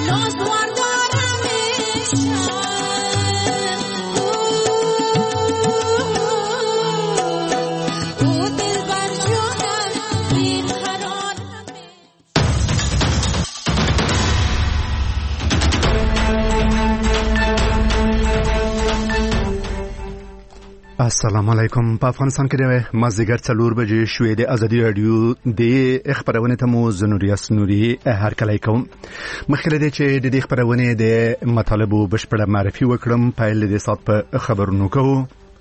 السلام علیکم. په افغانستان کې د مازدیګر 4 بجې شوې د ازادي رادیو د خبرونه ته مو زنوریا سنوري هر کله کوم. مخکې د چې د دې خبرونه د مطالبو بشپړه معرفي وکړم پایل د سات په خبرونو کوو.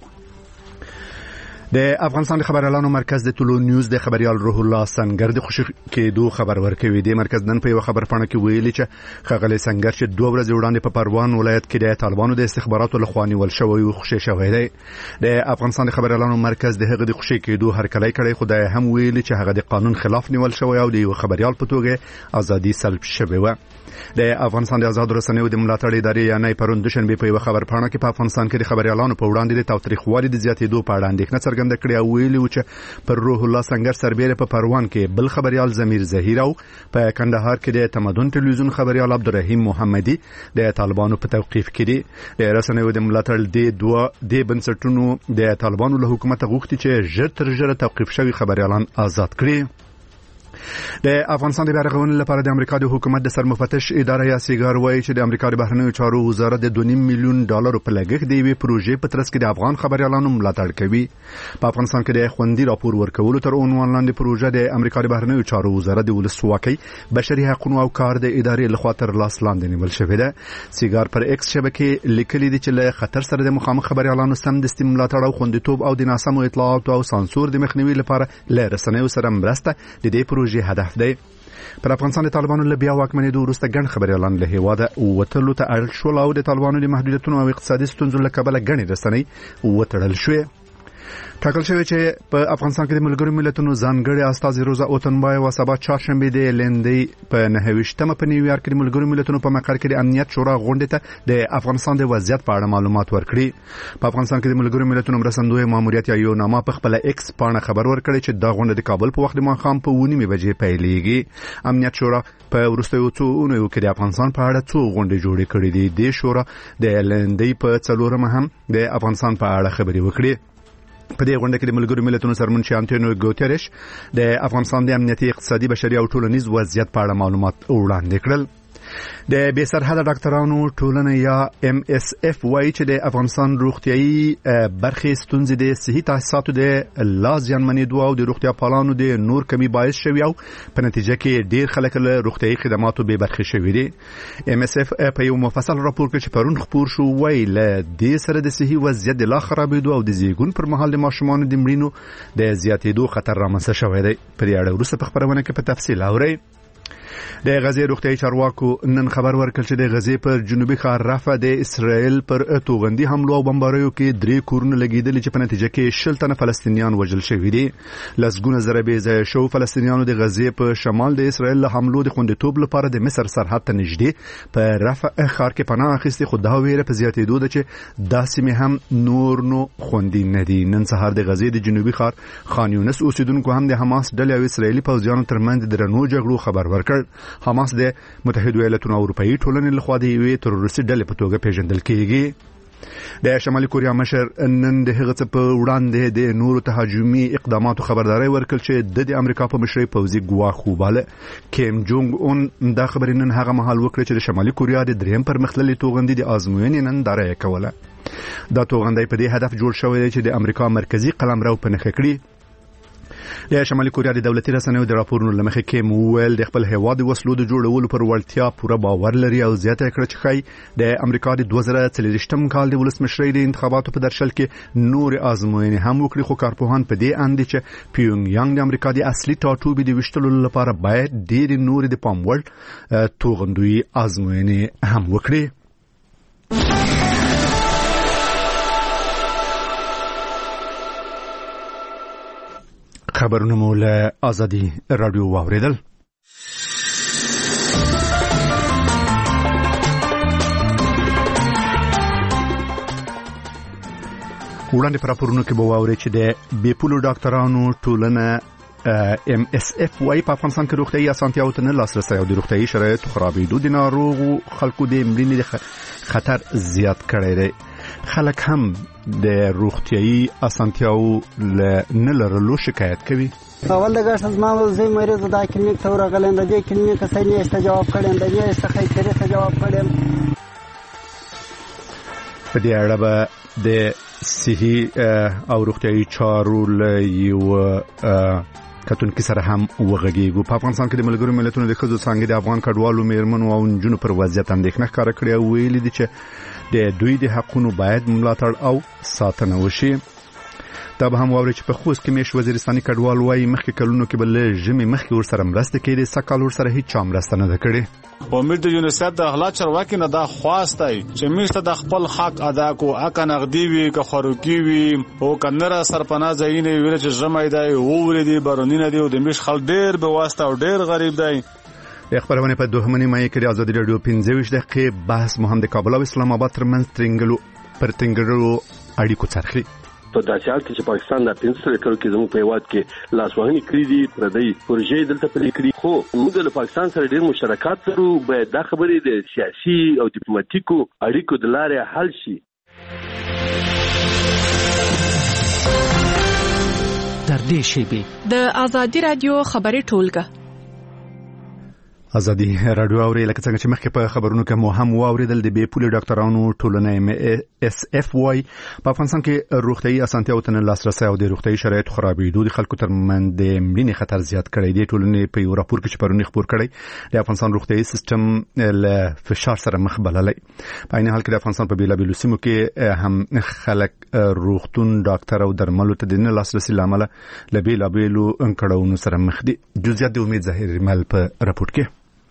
د افغانستان خبريالانو مرکز د طلوع نیوز د خبريال روح الله سنگر د خوشی کېدو خبر ورکوي. د مرکز نن په یو خبر پاڼه کې ویلي چې خغلی سنگر چې 2 ورځې وړاندې په پروان ولایت کې د طالبانو د استخباراتو لخوا نیول شوی او خوشی شوی دی. د افغانستان خبريالانو مرکز د هغه د خوشی کېدو هر کله کړي خدای هم ویلي چې هغه د قانون خلاف نیول شوی او د خبريال په توګه ازادي سلب شوی و. د افغانستان د آزاد رسنیو د ملاتړ ادارې یعنی پرون دوشنبه په یو خبر پاڼه کې په افغانستان کې د خبريالانو په وړاندې د تاوتریخوالي د زیاتېدو په اړه اندېښنه څرګنده کړې او ویلي چې پر روح الله سنگر سربېره په پروان کې بل خبريال زمیر زهیر او په کندهار کې د تمدن ټلویزیون خبريال عبدالرحیم محمدي د طالبانو په توقیف کې دي. د رسنیو د ملاتړ د بنسټونو د طالبانو له حکومت غوښتي چې ژر تر ژره توقیف شوی خبريالان آزاد کړي. د افغانستان د بیارغونې لپاره د امریکا د حکومت د سرمفتش اداره یا سیګار وایي چې د امریکا د بهرنیو چارو وزارت د 2.5 میلیون ډالر په لګښت د یوې پروژې په ترڅ کې د افغان خبريالانو ملاتړ کوي. په افغانستان کې د خوندي راپور ورکولو تر عنوان لاندې پروژه د امریکا د بهرنیو چارو وزارت د ولسواکۍ بشري حقوقو او کار د ادارې لخوا تر لاس لاندې نیول شوې ده. سیګار پر ایکس شبکې لیکلي دي چې له خطر سره د مخامخ خبريالانو سمدستي ملاتړ او خوندیتوب او د ناسمو اطلاعاتو او سانسور د مخنیوي لپاره له رسنیو سره مرسته د دې پروژې هدف دی. پر افغانستان د طالبانو له بیا واکمنېدو وروسته ګڼ خبريالان له هیواده وتلو ته اړ شول او د طالبانو د محدودیتونو او اقتصادي ستونزو له کبله ګڼې رسنۍ وتړل شوې. ټاکل شوی چې په افغانستان کې د ملګرو ملتونو ځانګړي استازي روزا اوتنبای او سبا چهارشنبه د لندې په 9مه په نیویارک کې د ملګرو ملتونو په مقر کې د امنیت شورا غونډې ته د افغانستان د وضعیت په اړه معلومات ورکړي. په افغانستان کې د ملګرو ملتونو مرستندوی ماموریت یا یو نامه په خپل ایکس پاڼه خبر ورکړي چې دا غونډه د کابل په وخت د ماښام په 9 بجې پیلېږي. امنیت شورا په وروستیو څو اونیو کې د افغانستان په اړه څو غونډې جوړې کړې دي. د شورا د لندې په 4مه هم د افغانستان په اړه خبرې وکړي. په دې غونډه کې د ملګرو ملتونو سرمنشي انټونیو ګوتریش د افغانستان د امنیتي اقتصادي بشري او ټولنیز وضعیت په اړه معلومات وړاندې کړل. د بې سرحده ډاکټرانو ټولنه یا MSF وایي چې د افغانستان روغتيایي برخې ستونزې د صحي تاسیساتو د لازمنېدو او د روغتیا پالانو د نور کمی باعث شوي او په نتیجه کې ډیر خلک له روغتيایي خدماتو بې برخې شوي دي. MSF په یو مفصل راپور کې چې پرون خپور شو وایي له دې سره د صحي وضعیت د لا خرابېدو او د زیږون پر مهال د ماشومانو د مړینو د زیاتېدو خطر رامنځته شوی دی. په دې اړه وروسته په خبرونه کې په تفصیل اورئ. د غزې روغتیايي چارواکو نن خبر ورکړ چې د غزې پر جنوبي ښار رفح د اسرائیل پر توغندي حملو او بمباریو کې 3 کورونه لګیدل چې په نتیجه کې 60 تنه فلسطینیان وژل شوي دي. لسګونه زره بې ځایه شو فلسطینیانو د غزې په شمال د اسرائیل له حملو د خوندیتوب لپاره د مصر سرحد ته نږدې په رفح ښار کې پناه اخیستي، خو دا ویره په زیاتېدو ده چې دا سیمې هم نور نو خوندي نه دي. نن سهار د غزې د جنوبي ښار خان یونس اوسیدونکو هم د حماس ډلې او اسرائیلي پوځیانو ترمنځ د درنو جګړو خبر ورکړ. حماس د متحده ایالاتونو او اروپאי ټولنې لخوا د یوې تروریستي ډلې په توګه پیژندل کیږي. د شمالي کوریا مشر نن د هغه څه په وړاندې د نورو تهاجمي اقداماتو خبرداري ورکړ چې د امریکا په مشرۍ پوځي ګواښ وباله. کیم جونګ اون دا خبرې نن هغه مهال وکړه چې د شمالي کوریا د دریم پرمختللي توغندي د ازموینې ننداره کوله. دا توغندي په دې هدف جوړ شوی دی چې د امریکا مرکزی قلمرو په نښه کړي. د شمالي کوریا د دولتي رسنیو د راپورونو لمخې کیم ویل د خپل هیواد د وسلو د جوړولو پر وړتیا پوره باور لري او زیاته کړه چې خای د امریکا د 2023 کال د ولسمشرۍ د انتخاباتو په درشل کې نور ازموینې هم وکړي، خو کارپوهان په دې اند چې پیونګ یانګ د امریکا د اصلي ټاټوبې د وشتلو لپاره باید ډېر نور د پام وړ توغندوی ازموینې هم وکړي. خبرونه مو له ازادي رادیو واوریدل. وړاندې پر راپورونو کې به واورئ چې د بې پولو ډاکټرانو ټولنه MSF وايي په افغانستان کې روغتيایي اسانتیاو ته نه لاسرسي او د روغتيایي شرایطو خرابېدو د ناروغو خلکو د مړینې خطر زیات کړی دی. خلک هم د روغتيایي اسانتیاو نه لرلو شکایت کوي. اول د ګاش از ما زه مریض د کلینیک ته ورغلم، د دې کلینیک څخه نشته جواب کړم، د دې څخه خیرته جواب کړم. په دې اړه به د صحي او روغتيایي چارو یو کتونکو سره هم وغږیږو. په افغانستان کې د ملګرو ملتونو د ښځو څنګه د افغان کډوالو میرمنو او نجونو پر وضعیت اندېښنه ښکاره کړې او ویلي دي چې د دوی د حقونو باید ملاتړ او ساتنه وشي. دا به هم واوري چې په خوست کې میش وزیرستاني کډوال وايي مخکې کلونو کې بل ژمي مخکې ورسره مرسته کړي، سکهال ورسره هیڅ چا مرسته نه کړي. امید د یونیسف د اغلا چرواکي نه دا خواسته چې میشته د خپل حق ادا کو، اګه نغدي وي که خوراکي وي او کنره سرپناه ځایونه ویل چې ژمي دی او ورې دی بارونینه دی او د میش خل ډیر به واسطه او ډیر غریب دی. د خبرونه په دوهمنې مې کې د ازادي رادیو 15 دقیقې بحث مهم د کابل او اسلام آباد ترمنځ ترنګلو اړیکو څرخي. په داسې حال کې چې پاکستان د 15 کلو کې زموږ په هیواد کې لاسوهنې کړې دي، پردي پروژې دلته پلي کړې، خو موږ له پاکستان سره ډېر مشترکات لرو. باید دا خبرې د سیاسي او ډیپلوماټیکو اړیکو د لارې حل شي. تر دې شیبې د ازادي رادیو خبري ټولګه ازادي رادیو اوري لکه څنګه چې مخکې په خبرونو کې مو هم واوریدل د بې پولي ډاکټرانو ټولنه MSF وايي په افغانستان کې روغتيایي اسانتیاو ته نه لاسرسي او د روغتيایي شرایطو خرابېدو د خلکو ترمنځ د مړینې خطر زیات کړی دی. ټولنې په یو راپور کې چې پرونی خبر کړی د افغانستان روغتيایي سیستم له فشار سره مخ بللی. په عین حال کې د افغانستان په بیلابیلو سیمو کې هم خلک روغتون ډاکټر او درملو ته د نه لاسرسي لامل له بیلابیلو انکړاونو سره مخ دي. جزئیات د امید ظاهر مل په راپور کې.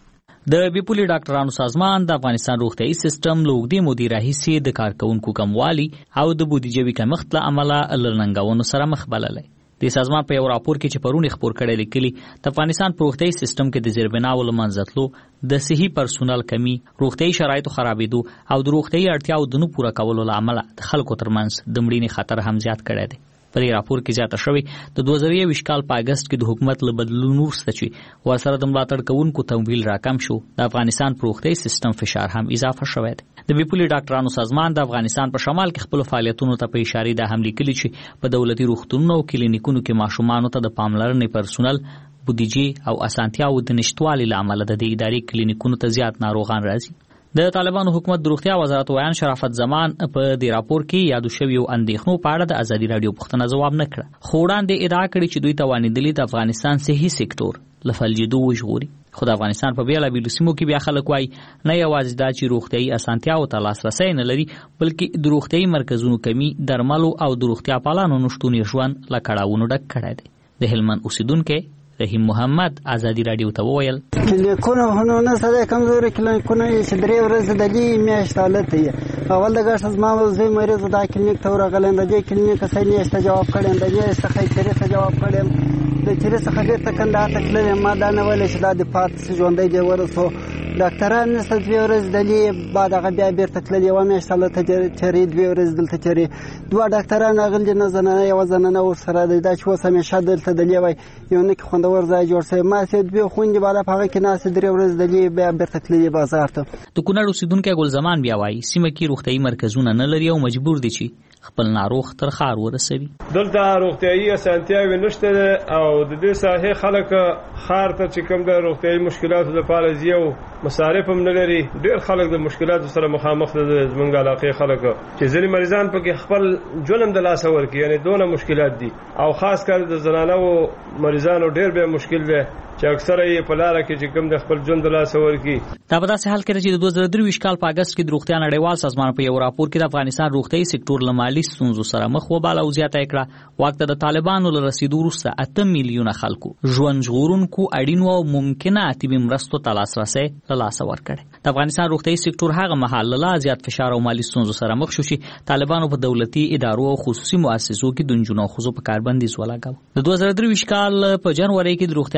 د بیپولي ډاکټرانو سازمان د افغانستان روغتيایي سیستم لوګدي مدیر رئیس د کارکونکو کموالي او د بودیجوي کمښت له امله لړنګاونو سره مخ بللی. د سازمان په یو راپور کې چې پرونی خبر کړی لیکلي د افغانستان روغتيایي سیستم کې د زیربناو لمنځتلو د صحي پرسونل کمی، روغتيایي شرایطو خرابېدو او د روغتيایي اړتیاو د نه پوره کولو له امله د خلکو ترمنځ د مړینې خطر هم زیات کړی دی. په دې راپور کې زیاته شوې د 2020 کال په اگست کې د حکومت له بدلون وروسته چې ورسره د ملاتړ کوونکو تمویل راکم شو، د افغانستان روغتيایي سیستم فشار هم اضافه شوی دی. د بیپولي ډاکټرانو سازمان د افغانستان په شمال کې خپل فعالیتونو ته په اشاره د حمله کړي چې په دولتي روغتونونو او کلینیکونو کې ماشومانو ته د پاملرنې پرسونل، بودیجې او اسانتیاو د نشټوالي لامل د اداري کلینیکونو ته زیات ناروغان راځي. د طالبانو حکومت د روغتیا وزارت ویان شرافت زمان په دې راپور کې یادو شوی اندېښنو په اړه د ازادي رادیو پوښتنه ځواب نه کړ. خو وړاندې ادعا کړې چې دوی توانیدلي د افغانستان صحي سکتور لفلجدو وژغوري. خو د افغانستان په بیلابیلو سیمو کې بیا خلک وایي نه یوازې دا چې روغتیایي اسانتیاو ته لاسرسی نه لري، بلکې د روغتیایي مرکزونو کمی، درملو او د روغتیا پالانو نشتون یې ژوند له کړاوونو ډک کړی دی. د هلمند اوسیدونکو رحیم محمد ازادي رادیو ته وویل کلینیکونه هنونه سره کمزوري کلینیکونه چې درې ورځې د دې میاشت حالت دی. اول د ګاش از ما زه مریض د کلینیک ته ورغلم، د دې کلینیک څخه نشته جواب کړم، د دې څخه خیرته جواب کړم، د چیرې څخه بیرته کندهار ته تلم. ما دا نه ویل چې دا د پات ژوندۍ دی ورسو ډاکټران نشته، 2 ورځې د دې بعد هغه بیا بیرته تللی و میاشت حالت چری 2 ورځې دلته چری 2 ډاکټران غلي نه زنانه یو زنانه ور سره دا چې وسه همیشه دلته د لیوي یو نه خوندور ځای جوړ شوی. ما سید به خوندې بالا هغه کې ناس 3 ورځې د دې بیا بیرته تللی بازار ته. د کونړ اوسیدونکو ګل زمان بیا وایي سیمه کې روغتيایي مرکزونه نه لري او مجبور دي چې خپل ناروغ تر خار ورسوي. دلته روغتيایي اسانتیاوې نشته او د دې ساحې خلک خار ته چې کوم د روغتيایي مشکلاتو لپاره زیو مصارف هم نه لري. ډېر خلک د مشکلاتو سره مخامخ دي. زمونږ علاقې خلک چې ځینې مریضان پکې خپل ژوند د لاس ورکي، یعنی دونه مشکلات دي او خاص کر د زنانو مریضانو ډېر به مشکل دی چې اکثره یې په لاره کې چې کوم د خپل ژوند د لاس ورکي. دا په داسې حال کې چې د 2023 کال په اگست کې د روغتیا نړیوال سازمان په یو راپور کې د افغانستان روغتيایي سکتور له مالي ستونزو سره مخ وباله او زیاته کړه وخت د طالبانو له رسیدو وروسته 8 میلیونه خلکو ژوند ژغورونکو اړینو او ممکنه طبي مرستو ته لاسرسي له لاسه ورکړي. د افغانستان روغتيایي سکتور هغه مهال له زیات فشار او مالي ستونزو سره مخ شو چې طالبانو په دولتي ادارو او خصوصي مؤسسو کې د جنونو خصوصو په کاربندیز ولاګاو. د 2023 کال په جنوري کې د روغتیا نړیوال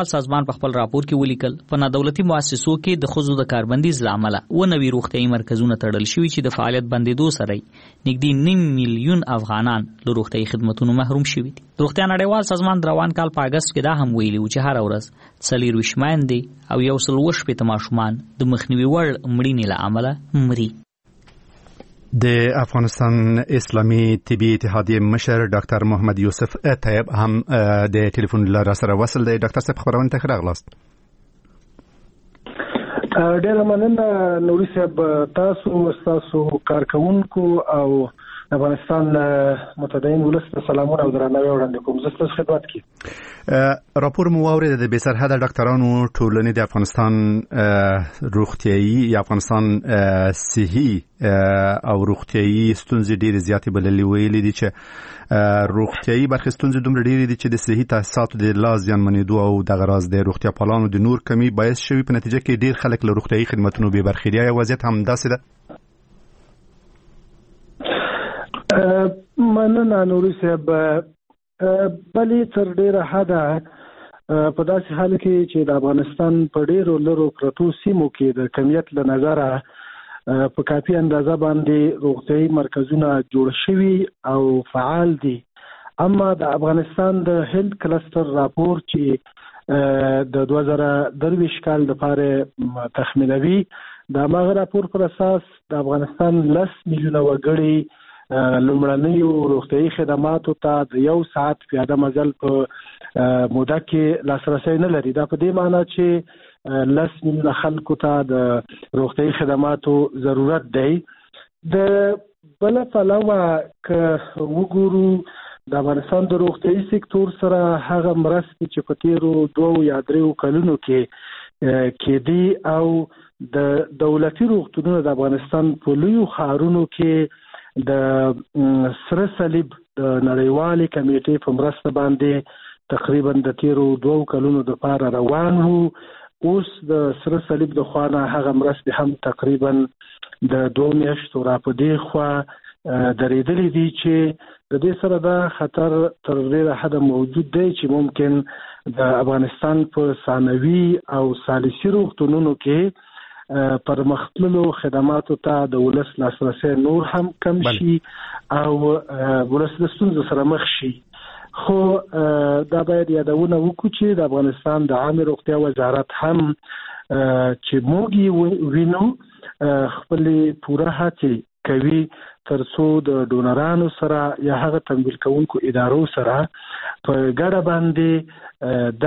نړیوال سازمان په خپل راپور کې ولیکل په نادولتي مؤسسو کې د ښځو د کاربندیز له امله 90 روغتیايي مرکزونه تړل شوي چې د فعالیت بندېدو سره نږدې 9 میلیون افغانان له روغتیايي خدماتونو محروم شوي دي. روغتیا نړیوال سازمان د روان کال په اگست کې دا هم ویلي و چې هر ورځ 40 میندې او 120 ماشومان د مخنیوي وړ مړینې له امله مري. د افغانستان اسلامي طبي اتحادیه مشر ډاکټر محمد یوسف طیب هم د ټلیفون لاره سره وصل دی. ډاکټر صاحب خبرونه ته راغلاست. ډېر مننه نوري صاحب، تاسو کارکونکو او افغانستان متدین ولس ته سلامونه او درناوی وړاندې کوم. زه ستاسو خدمت کې راپور مو واورید د بسرحده ډاکټرانو ټولنې د افغانستان روغتیايي یا افغانستان صحي او روغتیايي ستونزې ډېرې زیاتې بللې ویلي دي چې روغتیايي برخې ستونزې دومره ډېرې دي چې د صحي تاسیساتو د لا زیانمنېدو او دغه راز د روغتیا پالانو د نور کمی باعث شوي. په نتیجه کې ډېر خلک له روغتیايي خدماتونو بې برخې دي. وضعیت هم داسې ده. مننه نوري صاحب، بلې تر ډېره حده په داسې حال کې چې د افغانستان په ډېرو لرو پرتو سیمو کې د کمیت له نظره په کافي اندازه باندې روغتیايي مرکزونه جوړ شوي او فعال دي. اما د افغانستان د هیلث کلستر راپور چې د 2023 کال لپاره تخمینوي، د هغه راپور پر اساس د افغانستان 10 میلیونه وګړي لومړنیو روغتیايي خدماتو ته د 1 ساعت پیاده مزل په موده کې لاسرسی نه لري. دا په دې معنی چې 10 میلیونه خلکو ته د روغتیايي خدماتو ضرورت دی. د بل پلوه که وګورو د افغانستان د روغتیايي سکتور سره هغه مرستې چې په تیرو 2 یا 3 کلونو کې دي او د دولتي روغتونونو د افغانستان په لویو ښارونو کې د سره صلیب د نړیوالې کمیټې په مرسته باندې تقریبا د تیرو 2 کلونو لپاره روان وو. اوس د سره صلیب د خوانه هغه مرستې هم تقریبا د 2 میاشتو راپدې خوا درېدلې دي چې د دې سره دا خطر تر ډېره حده موجود دی چې ممکن د افغانستان په ثانوي او ثالثي روغتونونو کې پرمختللو خدماتو ته د ولس لاسرسی نور هم کم شي او ولس د ستونزو سره مخ شي. خو دا باید یادونه وکړو چې د افغانستان د عامه روغتیا وزارت هم چې موږ وینو خپل پوره هڅې کوي ترڅو د ډونرانو سره یا هغه تمویل کوونکو ادارو سره په ګډه باندې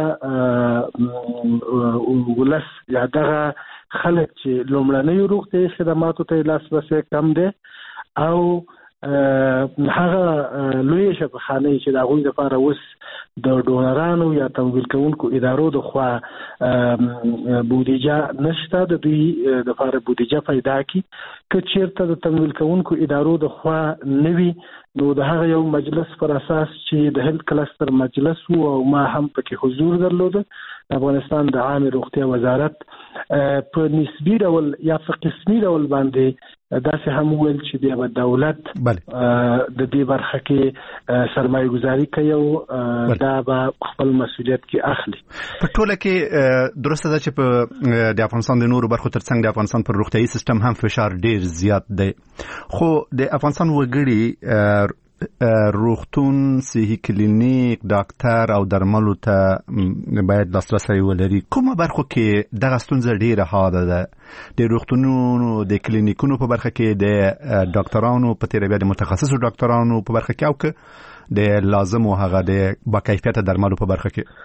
دغه ولس یا دغه خلک چې لومړنیو روغتیايي خدماتو ته لاسرسی کم دی او هغه لوی شفاخانه چې د هغوی لپاره اوس د ډونرانو یا تمویل کوونکو ادارو د خوا بودیجه نشته، د دوی لپاره بودیجه پیدا کی که چیرته د تمویل کوونکو ادارو د خوا نوي نو د هغه یو مجلس پر اساس چې د هیلث کلستر مجلس وو او ما هم پکې حضور درلود. افغانستان د عامه روغتیا وزارت په نسبی ډول یا په قسمي ډول باندې داسې هم ویل چې د دولت د دې برخه کې سرمایه گذاري کوي او دا به خپل مسؤلیت کې اخلي. په ټوله کې درسته ده چې په د افغانستان د نورو برخو ترڅنګ د افغانستان پر روغتیايي سیستم هم فشار ډیر زیات دی، خو د افغانستان وګړي روغتون، صحي کلینیک، ډاکټر او درملو ته باید لاسرسی ولري. کومه برخو کې دغه ستونزه ډیره حاده ده؟ د روغتونونو، د کلینیکونو په برخه کې، د ډاکټرانو په تیر بیا د متخصصو ډاکټرانو په برخه کې، او که د لازم او هغه د با کیفیت درملو په برخه کې؟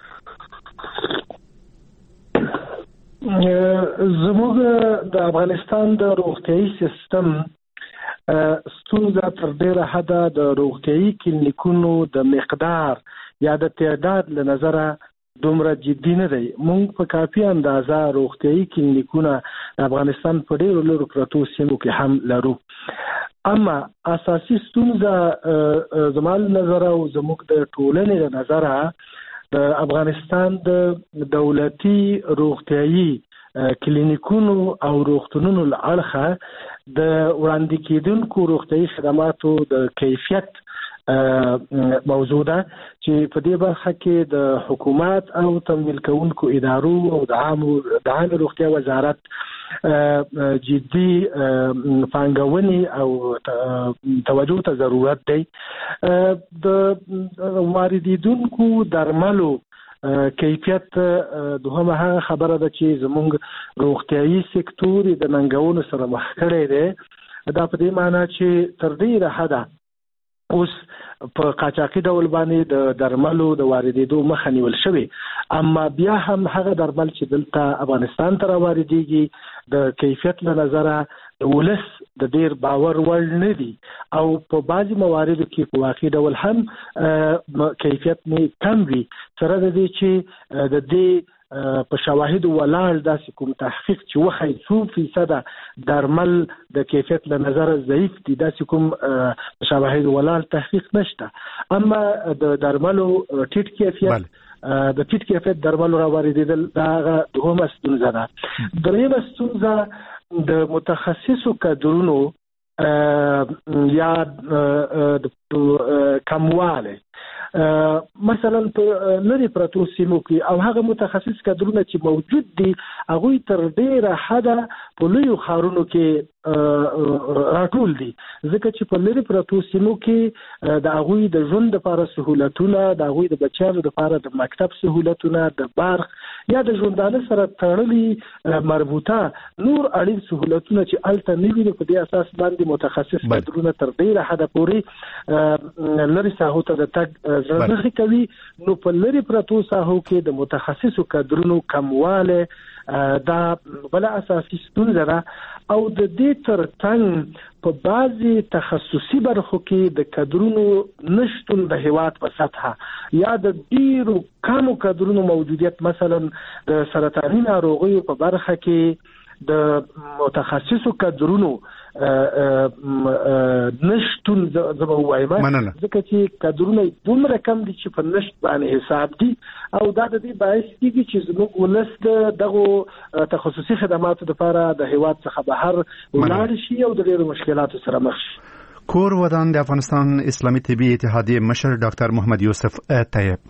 زموږ د افغانستان د روغتیايي سیستم ستونزه تر ډیره حده د روغتیايي کلینیکونو د مقدار یا د تعداد له نظره دومره جدي نه دی. موږ په کافي اندازه روغتیايي کلینیکونه د افغانستان په ډیرو لرو پرتو سیمو کې هم لرو. اما اساسي ستونزه زما له نظره او زموږ د ټولنې له نظره د افغانستان د دولتي روغتیايي کلینیکونو او روغتونونو له اړخه د وړاندې کېدونکو روغتیايي خدماتو د کیفیت موضوع ده چې په دې برخه کې د حکومت او تمویل کوونکو ادارو او د عامه روغتیا وزارت جدي پانګونې او توجه ته ضرورت دی. د واردیدونکو درملو کیفیت دوهمه هغه خبره ده چې زموږ روغتیايي سکتور د ننګونو سره مخ کړی دی. دا په دې معنی چې تر ډیره حده اوس په قاچاقي ډول باندې د درملو د واردېدو مخه نیول شوې، اما بیا هم هغه درمل چې دلته افغانستان ته راواردېږي د کیفیت له نظره د ولس د ډیر باور وړ نه دي او په بعضي مواردو کې په واقعي ډول هم کیفیت نه کم وي، سره د دې چې د دې په شواهد ولاړ داسې کوم تحقیق چې وخی 100% درمل د کیفیت له نظر ضعیف دي، داسې کوم شواهد ولاړ تحقیق نشته. اما د درملو ټیټ کیفیت د ټیټ کیفیت درملو راواردېدل دا دوهمه ستونزه ده. دریمه ستونزه د متخصصو کادرونو یا کمواله، مثلا په لري پرتو سیمو کې او هغه متخصص کادرونه چې موجود دي هغه تر ډیره حده په لویو ښارونو کې راټول دي، ځکه چې په لري پرتو سیمو کې د هغوی د ژوند لپاره سهولتونه، د هغوی د بچیانو لپاره د مکتب سهولتونه، د برق یا د ژوندانه سره تړلي مربوطه نور اړین سهولتونه چې الته نه وي، په دې اساس باندې متخصص کادرونه تر ډیره حده پورې لري ساحو ته د تګ ضرورت کوي. نو په لري پرتو ساحو کې د متخصصو کادرونو کمواله دا بل اساسي ستونزه ده او د دې ترڅنګ په بعضي تخصصي برخو کې د کادرونو نشتون د هیواد په سطحه یا د ډیرو کمو کادرونو موجودیت، مثلا د سرطاني ناروغیو په برخه کې د متخصصو کادرونو نشتون زما وایم، ځکه چې کادرونه دومره کم دي چې په نشت باندې حساب دي او دا د دې باعث کیږي چې زموږ ولس دغه تخصصي خدماتو لپاره د هیواد څخه بهر ولاړ شي او د ډیرو مشکلاتو سره مخ شي. کور ودان د افغانستان اسلامي طبي اتحادیه مشر ډاکټر محمد یوسف طیب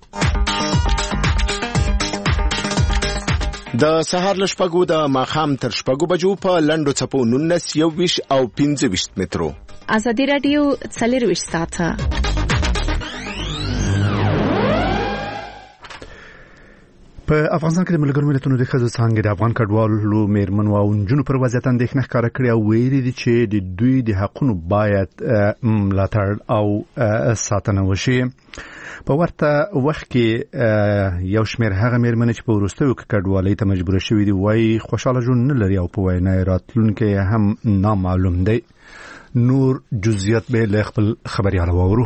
د سهار لشپګو د ماخام تر شپګو بجو په لندو چپو 19 21 او 25 مترو. ازادي رادیو 24 ساعته. په افغانستان کې د ملګرو ملتونو د ښځو څانګې د افغان کډوالو میرمنو او نجونو پر وضعیت اندېښنه ښکاره کړې او ویلي دي چې د دوی د حقونو باید ملاتړ او ساتنه وشي. په ورته وخت کې یو شمېر هغه میرمنې چې په وروستیو کې کډوالۍ ته مجبوره شوي دي وایي خوشاله ژوند نه لري او په وینا یې راتلونکی هم نامعلوم دی. نور جزئیات به له خپل خبريال واورو.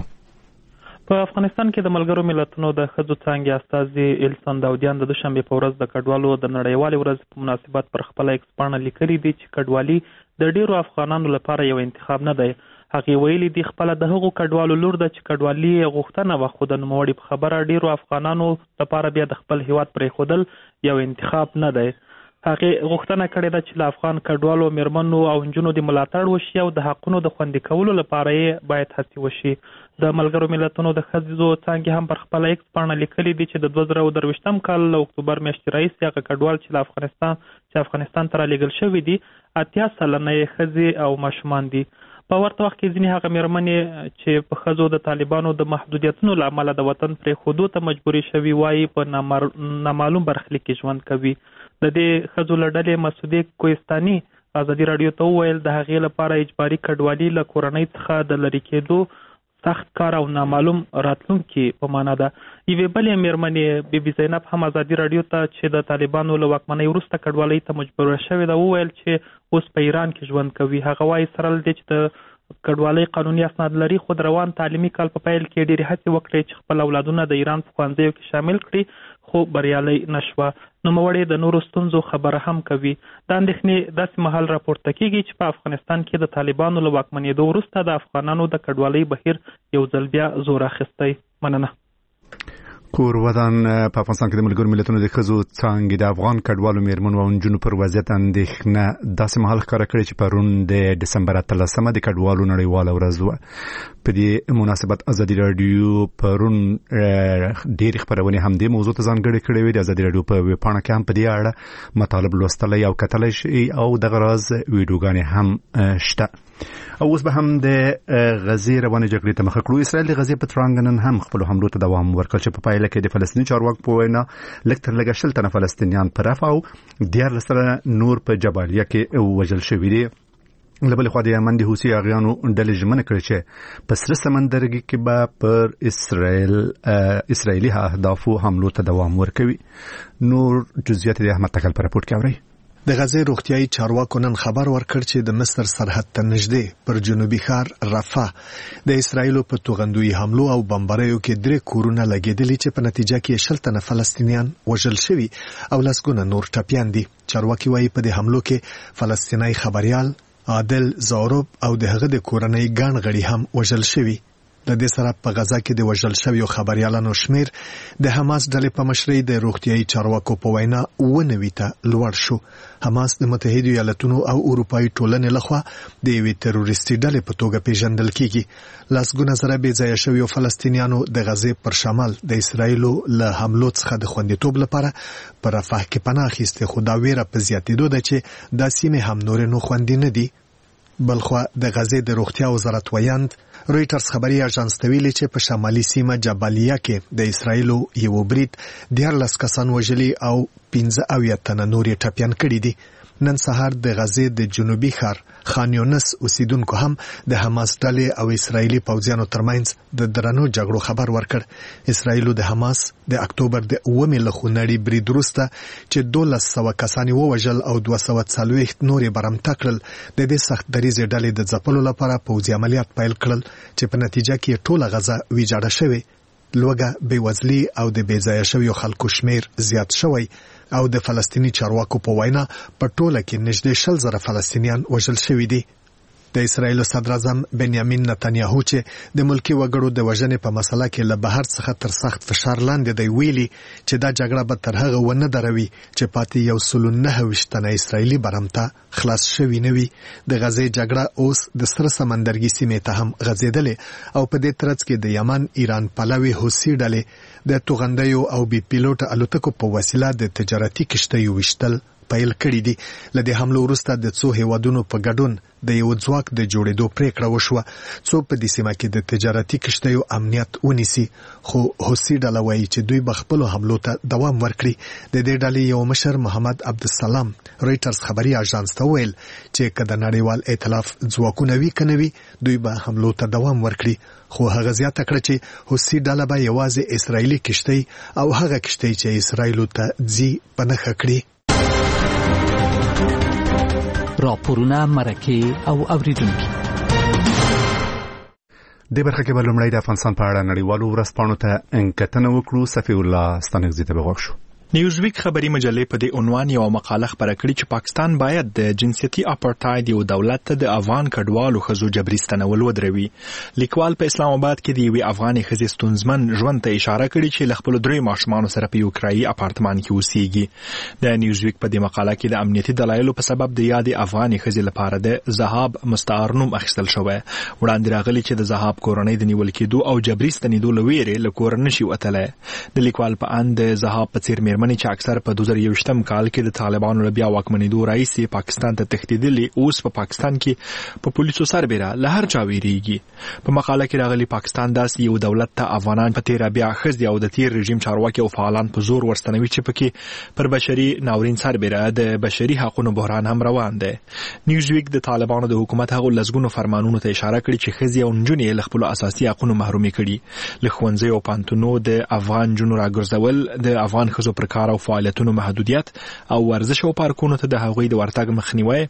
په افغانستان کې د ملګرو ملتونو د ښځو څانګې استازي السان داودیان د دوشنبه په ورځ د کډوالو د نړیوالې ورځ په مناسبت پر خپل ایکس پاڼه لیکلي دي چې کډوالي د ډیرو افغانانو لپاره یو انتخاب نه دی. هغه ویلي دي خپل د هغو کډوالو لور د چې کډوالي غوښتنه وخت د نوموړي په خبره ډیرو افغانانو لپاره بیا د خپل هیواد پرې خودل یو انتخاب نه دی. هغه غوښتنه کړې ده چې د افغان کډوالو میرمنو او نجونو د ملاتړ وشي او د حقونو د خوندي کولو لپاره باید هڅې وشي. د ملګرو ملتونو د ښځو څانګې هم پر خپل ایکس پاڼه لیکلي دي چې د 2023 کال له اکتوبر میاشتې راهیسې هغه کډوال چې افغانستان ته رالیږل شوي دي 80 سلنه یې ښځې او ماشومان دي. په ورته وخت کې ځینې هغه میرمنې چې په ښځو د طالبانو د محدودیتونو له امله د وطن پرېښودو ته مجبورې شوي وایي په نامعلوم برخلیک کې ژوند کوي. د دې ښځو له ډلې مسعودې کوهستاني ازادي راډیو ته وویل د هغې لپاره اجباري کډوالي له کورنۍ څخه د لرې کېدو سخت کار او نامعلوم راتلونکي په معنا ده. یوې بلې میرمنې بیبي زینب هم ازادي راډیو ته چې د طالبانو له واکمنۍ وروسته کډوالۍ ته مجبوره شوې ده وویل چې اوس په ایران کې ژوند کوي. هغه وایي سره له دې چې د کډوالۍ قانوني اسناد لري خو د روان تعلیمي کال په پیل کې ډېرې هڅې وکړې چې خپل اولادونه د ایران په ښوونځیو کې شامل کړي خو بریالۍ نشوه. نوموړی د نورو ستونزو خبره هم کوي. دا اندېښنې داسې مهال راپورته کېږي چې په افغانستان کې د طالبانو له واکمنېدو وروسته د افغانانو د کډوالۍ بهیر یو ځل بیا زور اخیستی. مننه. کور ودان په افغانستان کې د ملګرو ملتونو د ښځو څانګې د افغان کډوالو میرمنو او نجونو پر وضعیت اندېښنه داسې مهال ښکاره کړې چې پرون د ډسمبر 13مه د کډوالو نړیواله ورځ وه. په دې مناسبت ازادي رادیو پرون ډېرې خبرونه هم دې موضوع ته ځانګړې کړې وې. د ازادي رادیو په ویب پاڼه کې هم په دې اړه مطالب لوستلی او کتلی شي او دغه راز ویډیوګانې هم شته. او اوس به هم د غزې روانې جګړې ته مخه کړو. اسرائیل د غزې په ترڅنګ نن هم خپل حملو ته دوام ورکړ چې په پایله کې د فلسطیني چارواکو په وینا لږ تر لږه 100 تنه فلسطینیان په رفح او 14 تنه نور په جبالیه کې وژل شوي دي. لبل خو د یمن د حوثي اغیانو ډلې ژمنه کړې چې په سره سمندرګي کې به پر اسرائیلي اهدافو حملو ته دوام ورکوي. نور جزئیات د احمد تکل پر راپورټ کې اوري. د غزې روغتیايي چارواکو نن خبر ورکړ چې د مصر سرحد ته نږدې پر جنوبي ښار رفح د اسرایلو په توغندوی حملو او بمباریو کې 3 کورونه لګیدلي چې په نتیجه کې 100 تنه فلسطینیان وژل شوي او لسګونه نور ټپیان دي. چارواکي وايي په دې حملو کې فلسطیني خبريال عادل زاروب او د هغه د کورنۍ ګڼ غړي هم وژل شوي. د دې سره په غزا کې د وژل شویو خبريالانو شمیر د حماس ډلې په مشرۍ د روغتيايي چارواکو په وینا 90 ته لوړ شو. حماس د متحده ایالاتونو او اروپאי ټولنې لخوا د یوې تروریستي ډلې په توګه پیژندل کیږي. لاسګونه سره بې ځای شویو فلسطینیانو د غزې پر شمال د اسرایلو له حملو څخه د خوندیتوب لپاره پر رفح کې پناه اخیسته. خو دا ویره په زیاتېدو ده چې د سیمې هم نور نو خوندي نه دي. بلخو د غزې د روغتیا وزارت ویاند رويټرز خبري اژانس ته ویلي چې په شمالي سیمه جبالیه کې د اسرایلو یو برید 14 کسان وژلي او 15 تنه نور ټپيان کړي دي. نن سهار د غزې د جنوبي ښار خان یونس اوسیدونکو هم د حماس ډلې او اسرایلی پوځیانو ترمنځ د درنو جګړو خبر ورکړ. اسرایلو د حماس د اکتوبر د 9 لخونړي برید وروسته چې 1200 کسان ووژل او 240 نور برمته کړل د دې سخت دریزې ډلې د ځپلو لپاره پوځي عملیات پیل کړل چې په نتیجه کې ټوله غزه ویجاړه شوه. لوګه بیوزلی او د بیځایه شویو خلکو شمیر زیات شوی او د فلسطینی چارواکو په وینا په ټوله کې نږدې 100,000 فلسطینیان وژل شوي دي. د اسرایل صدر اعظم بنیامین نتنیاهو چې د ملکی وګړو د وژنې په مسله کې له بهر څخه تر سخت فشار لاندې دی ویلي چې دا جګړه به تر هغه ونه دروي چې پاتې 129 تنه اسرایلی برمته خلاص شوي نه وي. د غزې جګړه اوس د سره سمندرګي سیمې ته هم غځېدلې او په دې ترڅ کې د یمن ایران پلوي حوثي ډلې د توغندیو او بي پیلوټ الوتکو په وسیله د تجارتي کشتیو وشتل پیل کړی دي. لدې حمله وروسته د څو هیوادونو په ګډون د یو ځواک د جوړېدو پریکړه وشوه څو په دې سیمه کې د تجارتي کشتیو امنیت ونیسي. خو حوثي ډله وایي چې دوی به خپل حملو ته دوام ورکړي. د دې ډلې یو مشر محمد عبدالسلام رويټرز خبري اژانس ته ویل چې کله نړیوال ائتلاف ځواکونه وی کنوي دوی به حملو ته دوام ورکړي. خو هغه زیاته کړه چې حوثي ډله به یوازې اسرایلی کشتۍ او هغه کشتۍ چې اسرایلو ته ځي پنهخه کړي. راپورونه مرکه او اوریدونکو د برخه کې بلومړی د افغانستان په اړه نړیوالو ورځپاڼو ته انکتنه وکړو. صفی الله ستانګزی ته بغوښو. نیوزویک خبري مجلې په دې عنوان یو مقاله خبره کړې چې پاکستان باید د جنسيتي اپارټاید یو دولت ته د افغان کډوالو خزو جبري ستنول ودروي. لیکوال په اسلام آباد کې د یوې افغاني خزې ستونزمن ژوند ته اشاره کړې چې له خپل 3 ماشومان سره په یو کرایي اپارتمان کې اوسېږي. د نیوزویک په دې مقاله کې د امنیتي دلایلو په سبب د یادې افغاني خزې لپاره د زهاب مستعار نوم اخیستل شوی. وړاندې راغلي چې د زهاب کورنۍ د نیول کېدو او جبري ستنېدو لویره له کور نشي وتلی. د لیکوال په اند د زهاب په څیر منی چې اکثر په 2021م کال کې د طالبانو له بیا واکمنېدو راځي پاکستان ته تښتېدلي اوس په پاکستان کې په پولیسو سربېره له هر چا ویریږي. په مقاله کې راغلي پاکستان داسې یو دولت ته افغانان په تیر بیا خزي او د تیر رژیم چارواکي او فعالان په زور ورستنوي چې پکې پر بشري ناورین سربېره د بشري حقوقو بحران هم روان دی. نیوزویک د طالبانو د حکومت هغه لزګونو فرمانونو ته اشاره کړې چې خزي او نجونې له خپل اساسي حقوقو محرومي کړي. له ښوونځي او پانتونو د افغان جنو راګرځول د افغان خزو پر کار او فعالیتونو محدودیت او ورزش او پارکونو ته د هغوی د ورتګ مخنیوي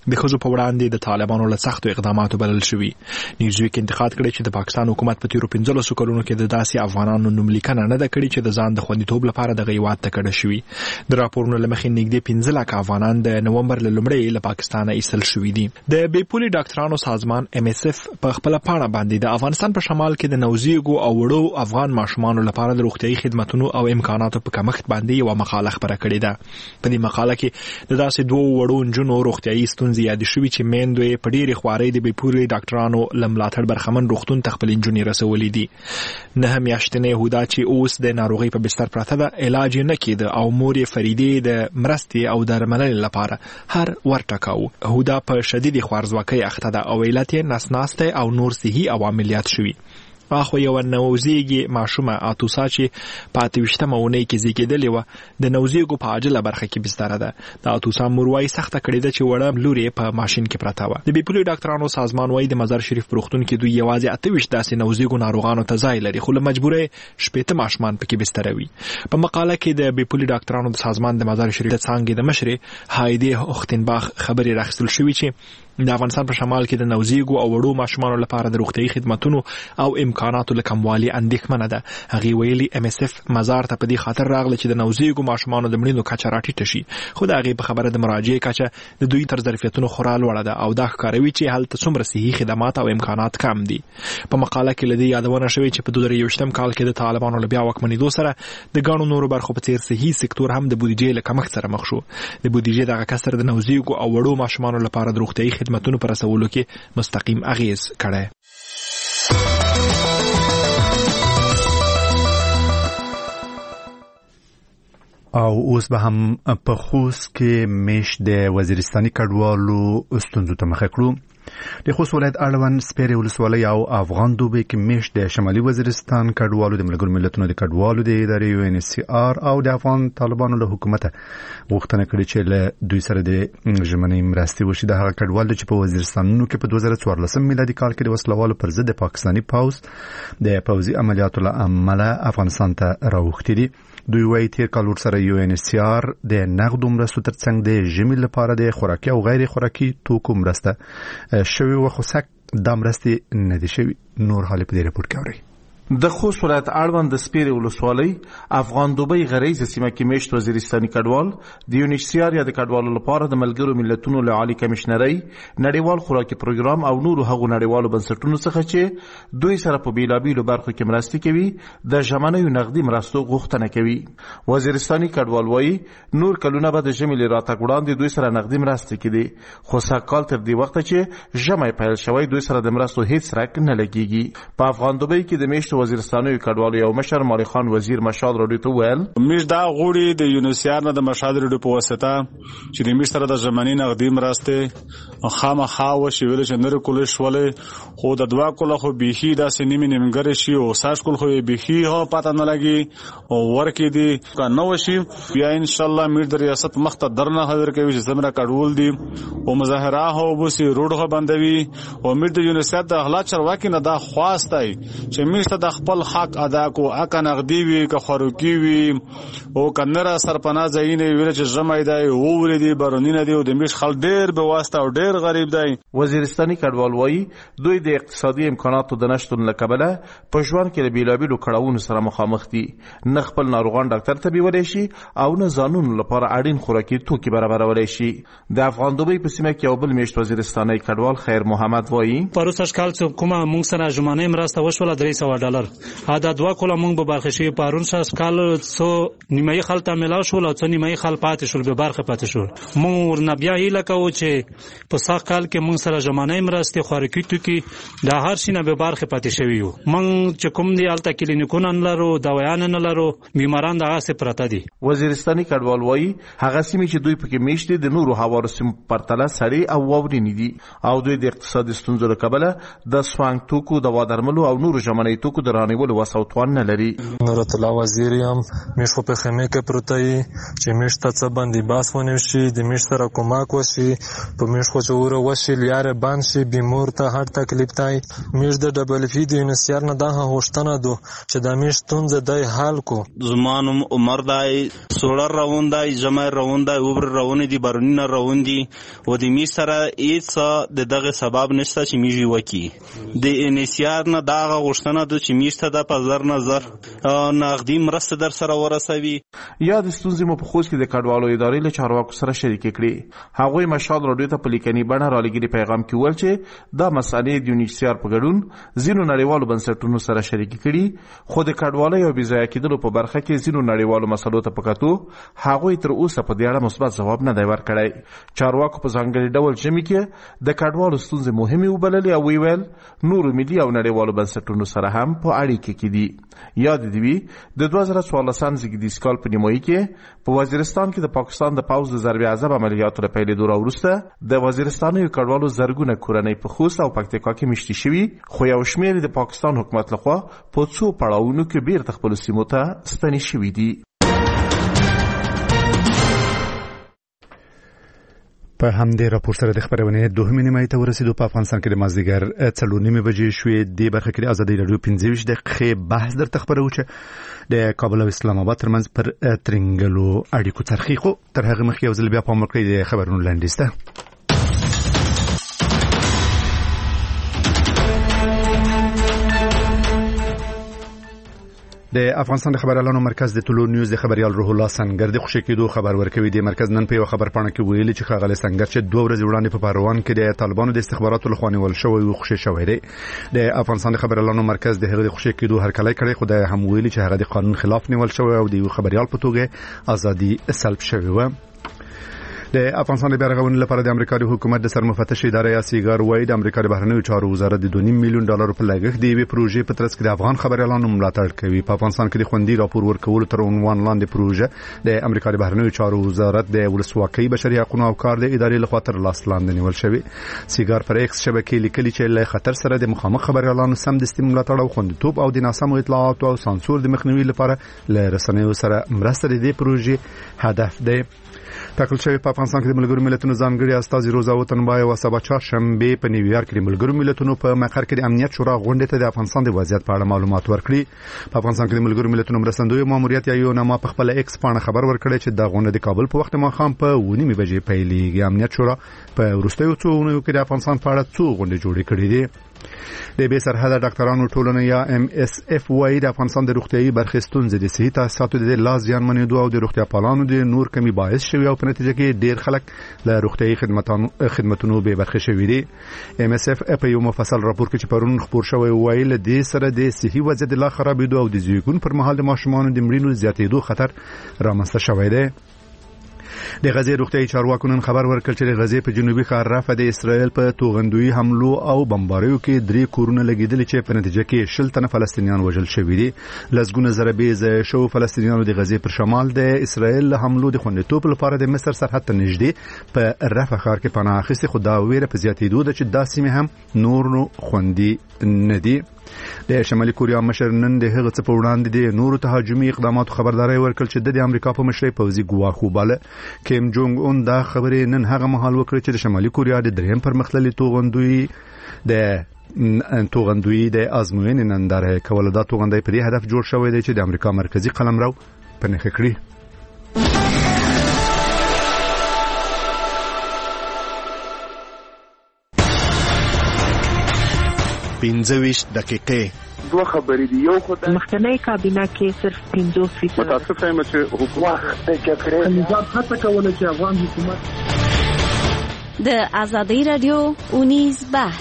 د ښځو په وړاندې د طالبانو له سختو اقداماتو بلل شوي. نیوزویک انتقاد کړی چې د پاکستان حکومت په تیرو 15 کلونو کې د داسې افغانانو نوملیکنه نه ده کړې چې د ځان د خوندیتوب لپاره دغه هیواد ته کډه شوي. د راپورونو له مخې نږدې 15 لکه افغانان د نومبر له لومړۍ له پاکستانه ایستل شوي دي. د بیپولي ډاکټرانو سازمان MSF په خپل پاڼه باندې د افغانستان په شمال کې د نوزیږو او وړو افغان ماشومانو لپاره د روغتیايي خدماتو او امکاناتو په کمښت باندې یو مقاله خبره کړې ده. په دې مقاله کې د داسې دوه وړو نجونو روغتیايي ستونزې یاد شوي چې میندوی په ډېرې خوارۍ د بیپولي ډاکټرانو له ملاتړ برخمن روغتون ته خپل نجونې رسولې دي. 9 میاشتنۍ هدا چې اوس د ناروغۍ په بستر پراته ده علاج نه کېده او مور یې فریدې د مرستې او درملنې لپاره هر ورټکاو. هدا په شدید خوارځواکۍ اخته ده او علت یې نسناسته او نور صحي عوامل یاد شوي. اخو یو نوزیږي ماشومه اتوسا چې په 28مه اونۍ کې زیږیدلې و د نوزیږو په عاجله برخه کې بستر ده. د اتوسا مروای سخته کړې ده چې وړه لوري په ماشين کې پراته و. د بیپولي ډاکټرانو سازمان وايي د مزار شریف پروختون کې دوی یوازې 28 داسې نوزیږو ناروغانو ته ځای لري خو له مجبورې شپېته ماشومان پکې بستر وي. په مقاله کې د بیپولي ډاکټرانو سازمان د مزار شریف د څنګه د مشر هایدي اختنباخ خبري راخستل شوې چې د افغانستان په شمال کې د نوزیږو او وړو ماشومانو لپاره د روغتیايي خدماتو او امکاناتو له کموالي اندېښمنه ده. هغه ویلي MSF مزار ته په دې خاطر راغله چې د نوزیږو ماشومانو د مړینو کچه راټیټه شي. خو د هغه په خبره د مراجعې کچه د دوی تر ظرفیتونو خورا لوړه ده او دا ښکاروي چې هلته څومره صحي خدمات او امکانات کم دي. په مقاله کې لدی یادونه شوې چې په 2023م کال کې د طالبانو له بیا واکمنېدو سره د ګڼو نورو برخو په څیر صحي سکتور هم د بودیجې له کمښت سره مخ شو. د بودیجې دغه کسر د نوزیږو او وړو ماشومانو لپاره د روغتیايي خدماتو پر رسولو کې مستقیم اغیز کړي. او اوس به هم په خوست کې میش د وزیرستاني کډوالو ستونزو ته مخه کړو. د خوست ولایت اړوند سپیرې ولسوالۍ او افغان دوبۍ کې میش د شمالي وزیرستان کډوالو د ملګرو ملتونو د کډوالو د ادارې UNHCR او د افغان طالبانو له حکومت غوښتنه کړې چې له دوی سره د ژمنې مرستې وشي. د هغه کډوالو چې په وزیرستانونو کې په 2014 میلادي کال کې د وسلوالو پر ضد د پاکستاني پوځ د پوځي عملیاتو له امله افغانستان ته راوښتي دي. دوی وايي تیر کال ورسره UNHCR د نغدو مرستو ترڅنګ د ژمي لپاره د خوراکي او غیر خوراکي توکو مرسته شوی و خو سک د مرستې نه دي شوی. نور حال په دې رپورت کې اوري. د خوست ولایت اړوند د سپیرې ولسوالۍ افغان دوبۍ غریزه سیمه کې میشت وزیرستاني کډوال د UNHCR یا د کډوالو لپاره د ملګرو ملتونو له عالی کمشنرۍ نړیوال خوراکي پروګرام او نورو هغو نړیوالو بنسټونو څخه چې دوی سره په بیلابیلو برخو کې مرستې کوي د ژمنیو نغدي مرستو غوښتنه کوي. وزیرستاني کډوال وایي نور کلونه به د ژمي له راتګ وړاندې دوی سره نغدي مرستې کړي خو سږکال تر دې وخته چې ژمی پیل شوی دوی سره د مرستو هیڅ رک نه لګیږي. په افغان دوبۍ کې د میشت وزیرستاني کډوالو یو مشر مالی خان وزیر مشال راډیو ته ویل میش دا غوړي د UNHCR نه د مشال راډیو په واسطه چې د میش سره د ژمنی نغدي مرستې خامخا وشي ویل چې نر کول شولې خو د دوا کول خو بيخي دا سنیمه نیمګر شي او ساش کول خو بيخي هو پته نه لګي او ورکې دي کا نو شي بیا ان شاء الله میر د ریاست مخته درنه حاضر کوي چې زمرا کډول دي او مظاهره هو بوسي روډه بندوي او میر د UNHCR د اخلاق چرواکي نه دا خواستای چې میش ته د خپل حق ادا کو اکه نغدي وي که خوراکي وي او کنره سرپناه ځایونه ویل چې ژمی دی ووري دي بارونینه دي او د میش خل ډیر به واسطه او ډیر غریب دی. وزیرستاني کډوال وایي دوی د اقتصادي امکاناتو د نشتون له کبله په ژوند کې د بیلابیلو کړاوونو سره مخامخ دي. نه خپل ناروغان ډاکټر ته بیولای شي او نه ځانونو لپاره اړین خوراکي توکي برابرولای شي. د افغان دوبۍ په سیمه کې یو بل میشت وزیرستاني کډوال خیر محمد وایي پروسه کال چې کومه مونږ سره ژمنه مرسته وشوله $300 دا دوا کوله مونږ به برخه شي پارون شاس کال څو نیمه خلته ملاو شول او څو نیمه خل پاتې شول به برخه پاتې شول. مونږ ورنه بیا هیله کوو چې په ساق کال کې مونږ سره ژمنه مرسته خوراکي توکي د هر شي نه به برخه پاتې شوی یو. مونږ چې کوم دی الته کلینیکونه نه لرو دوايان نه لرو بیماران دغه څه پراته دي. وزیرستاني کډوال وایي هغه سیمې چې دوی پکې میشته د نورو هوارو سیمو پرتله سړي او واورینې دي او دوی د اقتصادي ستونزو له کبله د سوانګ توکو دوا درملو او نورو ژمنې توکو توکو د رانیولو وس او توان نه لري. نورت الله وزیر یم. میش خو په خیمه کې پروت دی چې میش ته څه باندې باس ونیول شي، د میش سره کومک وشي، په میش خو چې وره وشي لیاره بند شي، بیمور ته هر تکلیف دی. میش د ډبل فی د یونیسیار نه دا هوښتنه دو چې د میش ستونزه دی حل کو. زمانم عمر دی سوړر روان دی، جمع روان دی، اوبر روان دي، بارونینه روان دي و د میش سره هیڅ د دغه سبب نشته چې میږي وکی. د یونیسیار نه دا غوښتنه ده چې میش ته د پزر نظر نقدي مرسته در سره ورسوي. یا د ستونزې مو په خوست کې د کډوالو ادارې له چارواکو سره شریکې کړې. هغوی مشال راډیو ته په لیکني بڼه رالیږلي پیغام کې ویل چې دا مسالې د یونیسیار په ګډون ځینو نړیوالو بنسټونو سره شریکې کړي، خو د کډوالۍ او بېځایه کېدلو په برخه کې ځینو نړیوالو مسلو ته په کتو هغوی تر اوسه په دې اړه مثبت ځواب نه دی ورکړی. چارواکو په ځانګړي ډول ژمي کې د کډوالو ستونزې مهمې وبللې او ویل نورو ملي او نړیوالو بنسټونو سره هم په اړیکه کې دي. یاد دې وي د 2014 زیږدیز کال په نیمایي کې په وزیرستان کې د پاکستان د پوځ د ضربې عذاب عملیاتو له پیلېدو راوروسته د وزیرستانیو کډوالو زرګونه کورنۍ په خوست او پکتیکا کې میشتي شوي، خو یو شمېر د پاکستان حکومت لخوا په څو پړاوونو کې بیرته خپلو سیمو ته ستنې شوي دي. په همدې راپور سره د خبرونې دوهمې نیمایي ته ورسېدو. په افغانستان کې د مازدیګر 4:30 بجې شوې. د برخه کې د ازادي راډیو 25 دقیقې بحث درته خبرو چې د کابل او اسلام آباد ترمنځ پر ترنګلو اړیکو څرخي. خو تر هغه مخکې یو ځل بیا پام وکړئ د خبرونو لنډیز ته. د افغانستان د خبريالانو مرکز د طلوع نیوز د خبريال روح الله سنگر د خوشی کېدو خبر ورکوي. د مرکز نن په یو خبر پاڼه کې ویلي چې ښاغلی سنگر چې 2 ورځې وړاندې په پروان کې د طالبانو د استخباراتو لخوا نیول شوی او خوشی شوی دی. د افغانستان د خبريالانو مرکز د هغه د خوشی کېدو هرکلی کړی، خو د هم ویلي چې هغه د قانون خلاف نیول شوی او د یو خبريال په توګه ازادي سلب شوی و. د افغانستان د بیارغونې لپاره د امریکا د حکومت د سرمفتش ادارې اسیګار وایي د امریکا د بهرنیو چارو وزارت د 2.5 میلیون ډالر په لګښت د یوې پروژې په ترڅ کې د افغان خبريالانو ملاتړ کوي. په افغانستان کې د خوندي راپور ورکولو تر عنوان لاندې پروژه د امریکا د بهرنیو چارو وزارت د ولسواکۍ، بشري حقوقو او کار د ادارې لخوا تر لاس لاندې نیول شوی. سیګار پر ایکس شبکې لیکلي چې له خطر سره د مخامخ خبريالانو سمدستي ملاتړ او خوندیتوب او د ناسمو اطلاعاتو او سانسور د مخنیوي لپاره له رسنیو سره مرسته د دې پروژې هدف دی. ټاکل شوی په افغانستان کې د ملګرو ملتونو ځانګړي استازي روزا وطنبای او سبا چهارشنبه په نیویارک کې ملګرو ملتونو په مقر کې د امنیت شورا غونډې ته د افغانستان د وضعیت په اړه معلومات ورکړي. په افغانستان کې د ملګرو ملتونو مرستندوی ماموریت یا یوناما په خپل ایکس باندې خبر ورکړی چې د غونډې د کابل په وخت ماښام په 9:30 بجې پیلېږي. امنیت شورا په وروستیو څو اونیو کې د افغانستان په اړه څو غونډې جوړې کړې دي. د بې سرحده ډاکټرانو ټولنه یا MSF وايي د افغانستان د روغتيایي برخې ستونزې د صحي تاسیساتو د لا زیانمنېدو او د روغتیا پالانو د نور کمی باعث شوی او په نتیجه کې ډېر خلک له روغتيایي خدماتونو بې برخې شوي دي. MSF په یو مفصل راپور کې چې پرون خبر شوی وایي له دې سره د صحي وضعیت لا خرابېدو او د زیږون پر مهال د ماشومانو د مړینو زیاتېدو خطر رامنځته شوی دی. د غزې روغتيایي چارواکو نن خبر ورکړ چې د غزې په جنوبي ښار رفح د اسرائیل په توغندوی حملو او بمباریو کې 3 کورونه لګیدل چې په نتیجه کې 60 تنه فلسطینیان وژل شوي دي. لسګونه ضربې ځای شو فلسطینیانو د غزې پر شمال د اسرائیل له حملو د خوندیتوب لپاره د مصر سرحد ته نږدې په رفح ښار کې پناه اخیستي، خو دا ویره په زیاتېدو ده چې دا سیمه هم نور خوندي نه دي. د شمالي کوریا مشر نن د هغه څه په وړاندې د نورو تهاجمي اقداماتو خبرداري ورکړ چې د امریکا په مشرۍ پوځي ګواښ وباله. کیم جونګ اون دا خبرې نن هغه مهال وکړه چې د شمالي کوریا د دریم پرمختللي توغندوی د ازموینې ننداره کوله. دا توغندۍ په دې هدف جوړ شوی دی چې د امریکا مرکزی قلمرو په نښه کړي. 25 دقیقې دوه خبرې دي. یو خدای مخکنی کابینه کې صرف 50% متاسفه یم چې حکومت جګړه نظام هڅه کوله چې افغان حکومت د ازادي رادیو اونیز بحث.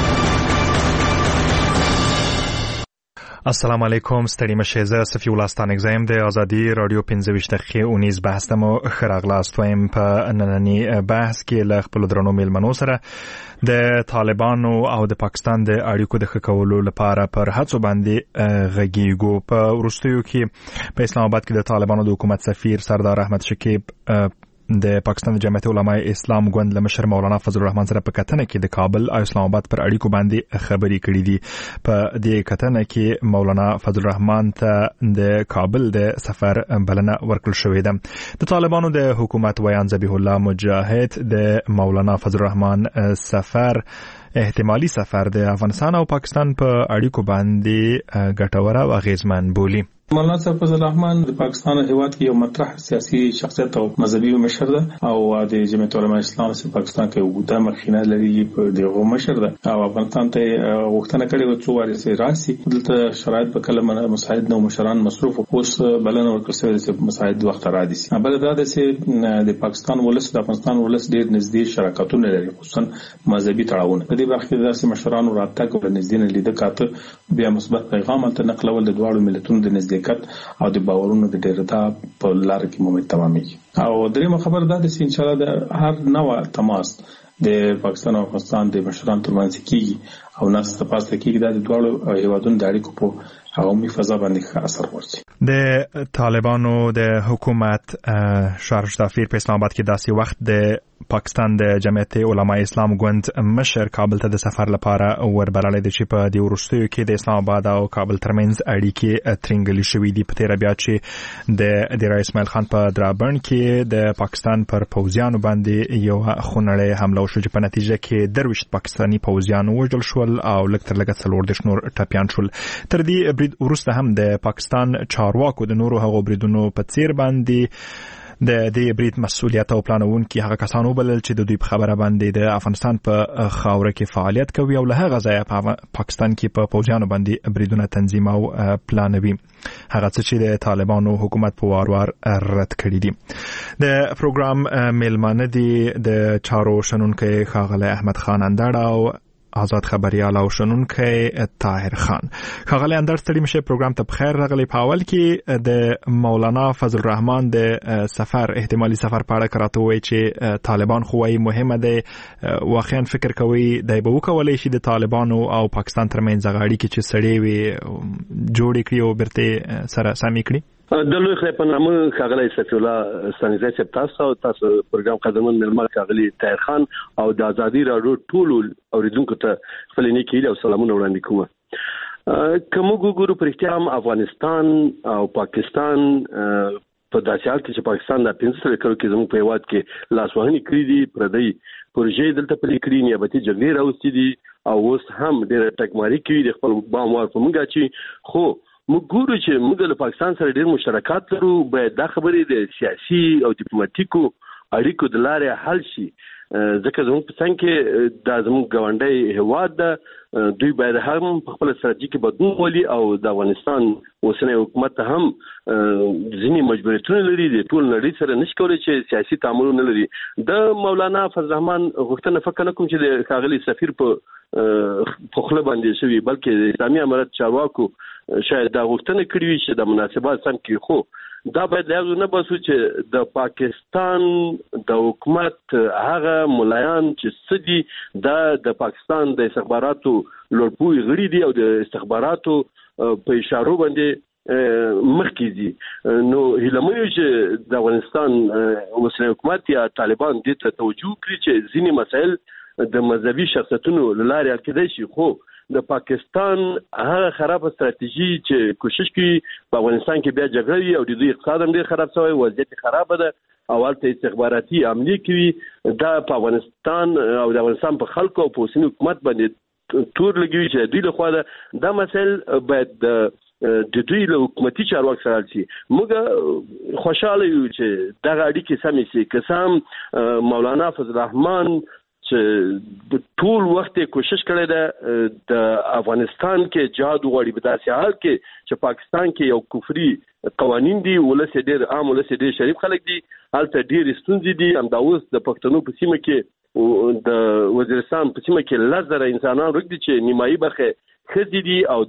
السلام علیکم، ستړي مشه. زه صفی الله ستانک زایم د ازادي رادیو 25 دقیقې اونیز بحث مو خراغلاست وایم. په نننی بحث کې له خپل درنو میلمنو سره د طالبانو او د پاکستان د اړیکو د ښه کولو لپاره پر هڅو باندې غږیږو. په وروستیو کې په اسلام آباد کې د طالبانو د حکومت سفیر سردار احمد شکیب د پاکستان جمعیت علماء اسلام ګوند له مشر مولانا فضل الرحمن سره په کتنه کې د کابل او اسلام آباد پر اړیکو باندې خبرې کړې دي. په دې کتنه کې مولانا فضل الرحمن ته د کابل د سفر بلنه ورکړل شوې ده. د طالبانو د حکومت ویان ذبیح الله مجاهد د مولانا فضل الرحمن سفر احتمالي سفر د افغانستان او پاکستان په اړیکو باندې ګټور او اغیزمن بولي. مولانا صاحب فضل الرحمن د پاکستان هیواد کې یو مطرح سیاسي شخصیت او مذهبي مشر ده او د جمعیت علماء اسلام په پاکستان کې وګړه مخینه لري په دغه مشر ده او افغانستان ته وختونه کړي و څو واري سي راسي دلته شرایط په کلمه مساعد نو مشران مصروف اوس بلنه ورکړل چې مساعد وخت را دي سي بل دا چې د پاکستان ولس د افغانستان ولس ډیر نږدې شراکتونه لري خصوصا مذهبي تړاوونه په دې برخه کې داسې مشرانو رابطه کوي نږدې نه لیدل کاته بیا مثبت پیغام ته نقلول د دواړو ملتونو د نږدې او د باورونو د ډیرتا په لار کې موږ تمامېږي او درېمه خبر دا ده چې ان شاء الله د هر نوع تماس د پاکستان او افغانستان د مشرانو ترمنځ کیږي او ناس ته پاسه کیږي د دواړو هیوادونو د اړیکو په عمومي فضا باندې ښه اثر ورسي. د طالبانو د حکومت شارج دافیر په اسلام آباد کې داسې وخت د پاکستان د جمعیت علماء اسلام ګوند مشر کابل ته د سفر لپاره وربللی دی چې په دې وروستیو کې د اسلام آباد او کابل ترمنځ اړیکې ترنګلې شوې دي. په تیره بیا چې د رئیس اسماعیل خان په درابڼ کې د پاکستان پر پوځیانو باندې یو خونړی حمله وشو چې په نتیجه کې 23 پاکستاني پوځیان وژل شول او لږ تر لږه 40 نور ټپیان شول. تر دې برید وروسته هم د پاکستان چارواکو د نورو هغو بریدونو په څیر باندې د دې برید مسؤلیت او پلانونکي هغه کسانو بلل چې د دوی په خبره باندې د افغانستان په خاوره کې فعالیت کوي او له هغه ځایه په پاکستان کې په پوځیانو باندې بریدونه تنظیم او پلانوي هغه څه چې د طالبانو حکومت په وار رد کړی دي. د پروګرام میلمانه دي د چارو شنونکي ښاغلی احمد خان اندړ او آزاد خبریال او شنونکی طاهر خان. ښاغلی اندړ ستړي مشه پروګرام ته بخیر راغلی. په اول کې د مولانا فضل الرحمن د سفر احتمالي سفر په اړه راته وایي چې طالبان خو وايي مهمه ده واقعا فکر کوي د به وکولای شي د طالبانو او پاکستان ترمنځ غاړي کې چې سړې وي جوړ کړي او برته سره سمې کړي. د لوی خدای په نامه ښاغلی صفی الله ستانګزی صاحب تاسو پروګرام قدمن ململ ښاغلی طاهر خان او د ازادي راډیو ټول اوریدونکو ته خپل نیکی او سلامونه وړاندې کوم. کوم ګورو پر احترام افغانستان او پاکستان په داسې حال کې چې پاکستان د 15 کلو کې زموږ په هیواد کې لاسوهنې کړې دي پردی پروژې دلته پلي کړې نیابتي جګړې راوستي دي او اوس هم ډېر ټکماري کوي د خپل باموار په موږ چې خو موږ ګورو چې موږ له پاکستان سره ډېر مشترکات لرو باید دا خبرې د سیاسي او ډیپلوماټیکو اړیکو د لارې حل شي ځکه زموږ په څنګ کې دا زموږ ګاونډی هیواد ده دوی باید هم په خپل ستراتیژیکي بدلون ولي او د افغانستان اوسنی حکومت هم ځینې مجبوریتونه لري د ټول نړۍ سره نشي کولی چې سیاسي تعاملونه لري. د مولانا فضل الرحمن غوښتنه فکر نه کوم چې د ښاغلي سفیر په خله باندې شوي بلکې د اسلامي امارت چارواکو شاید دا غوښتنه کړې وي چې د مناسبات سم کې خو دا باید له نه باسو چې د پاکستان د حکومت هغه ملایان چې سدي د پاکستان د استخباراتو لوړپوي غړي دي او د استخباراتو په اشارو باندې مخکې دي نو هیلمه چې د افغانستان اوسنی حکومت یا طالبان دې ته توجه کړي چې ځینې مسایل د مذهبي شخصیتونو لارې حل کېدای شي خو د پاکستان هغه خراب استراتیژي چې کوشش کوي په افغانستان کې بیا جګړه وي او د دوی اقتصاد هم ډېر خراب شوی وضعیت خراب ده او هلته استخباراتي عملې کوي دا په افغانستان او د افغانستان په خلکو او په اوسني حکومت باندې تور لګوي چې دوی لخوا دا مسایل باید د دوی له حکومتي چارواکو سره حل شي. موږ خوشحاله یو چې دغه اړیکې سمې شي که څه مولانا فضل الرحمن چې د ټول وخت کوشش کړی ده د افغانستان کې جهاد وغواړي په داسې حال کې چې پاکستان کې یو کفري قوانین دي ولس ډېر عام ولس ډېر شریف خلک دي هلته ډېرې ستونزې دي همدا اوس د پښتنو په سیمه کې د وزیرستان په سیمه کې 10,000 انسانان ورک دي چې نیمایي برخه ښځې دي او دا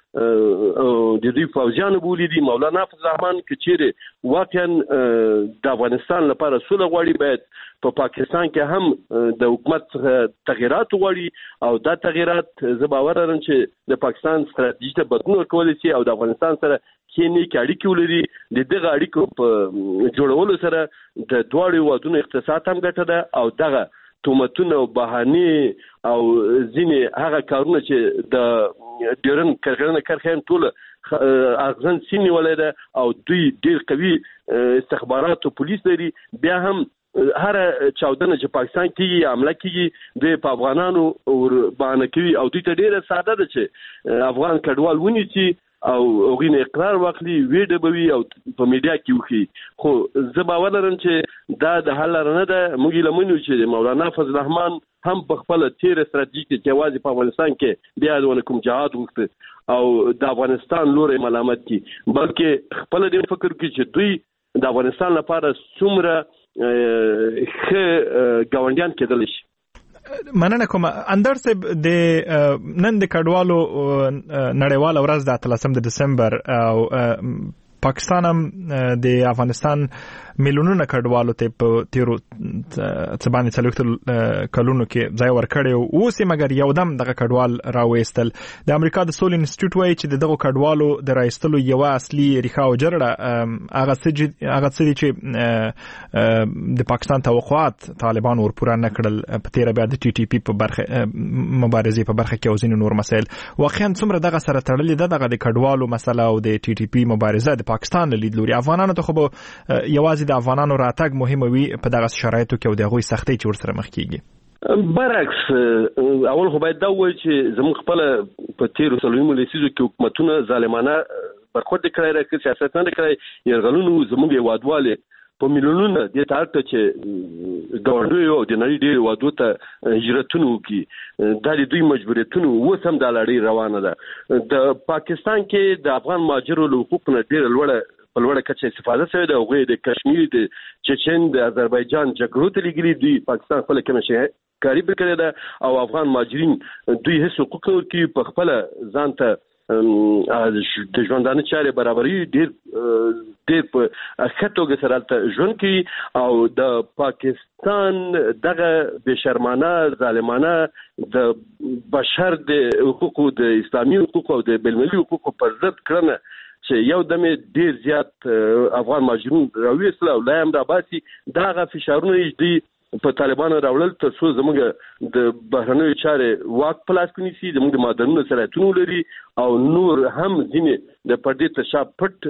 د دوی فوجیانو بولی دي مولانا فضل الرحمن کچېره واقعا د افغانستان لپاره سوله غواړي باید په پاکستان کې هم د حکومت تغیرات غواړي او دا تغیرات زه باور لرم چې د پاکستان ستراتیژي ته بدلون ورکول شي او د افغانستان سره کینی کې اړیکې ولري د دغه اړیکو په جوړولو سره د دواړو هیوادونو اقتصاد هم ګټه ده او دغه تهمتونه او بهانې او ځینې هغه کارونه چې د ډیورن کرخین ټول اغزن سینې ولې ده او دوی ډیر قوي استخبارات او پولیس لري بیا هم هر چاودنه چې پاکستان کې عمله کیږي د افغانانو اور باندې کوي او دوی ته ډیره ساده ده چې افغان کډوال ونی چې او غوښنه اقرار واخلي ویډیو بوي او په میډیا کې وخی خو زه باور لرم چې دا د حل لرنه ده موږ لمنو چې مولانا فضل الرحمن هم په خپل تیر ستراتیژیک جواز په افغانستان کې بیا د کوم جهاد وکړي او د افغانستان لوري ملامت کی بلکې خپل د فکر کې چې دوی د افغانستان لپاره څومره ګاونډیان کېدل شي. مننه کوم اندر صاحب د نن د کډوالو نړیوال ورځ د 13 دسمبر او پاکستان هم د افغانستان میلیونونه کډوالو ته په تیرو څبانې څلوختل کلونو کې ځای ورکړی اوس مګر یو دم دغه کډوال راوېستل د امریکا د سول انسټیټیوټ وایي چې دغه کډوالو د راایستلو یو اصلي ریښه او جرړه هغه څه چې د پاکستان توقعات طالبان ورپوره نه کړل په تیر بیا د ټي ټي پی په برخه مبارزې په برخه کې او ځینې نور مسایل واقعا څومره دغه سره تړلې ده دغه د کډوالو مسله او د ټي ټي پی مبارزه د پاکستان له لیدلوري افغانانو ته خو یوازې د افغانانو راتګ مهمه وي په دغه شرایطو کې او دغه سختۍ چې ورسره مخ کیږي. برعکس اول خو باید دا وایي چې زموږ خپل په تیرو څلوېښتو لسیزو کې حکومتونه ظالمانه برخورد کړی راکړي سیاست نه کړی یرغلونو زموږ هیوادوالې په میلیونونو د تارته چې ګاونډي او د نړۍ ډېر وادو ته هجرتونه وکړي دا د دوی مجبوریتونه اوس هم د لړۍ روانه ده. د پاکستان کې د افغان مهاجرو له حقوقو نه ډېره لوړه په لوړه کچه استفاده شوې ده. هغوی د کشمیر د چچن د آذربایجان جګړو ته لګلي دي پاکستان خپل کمشه کاری کړی ده او افغان مهاجرین دوی هیڅ حقوق نه ورکوي په خپل ځان ته د ژوندانه چارې برابري ډېر په ښه توګه سره ته ژوند کوي او د پاکستان دغه بشرمانه ظالمانه د بشر د حقوقو د اسلامي حقوقو او د بین‌المللي حقوقو پر ضد کړنه چې یو دمه ډیر زیات افغان مهاجرون راوېستل او لا هم راباسي دغه فشارونه دي په طالبانو راوړل تر څو زموږ د بهرنیو چارې واک پلاس کې نشي زموږ د مادرونو سره لري او نور هم ځینې د پردې تر شا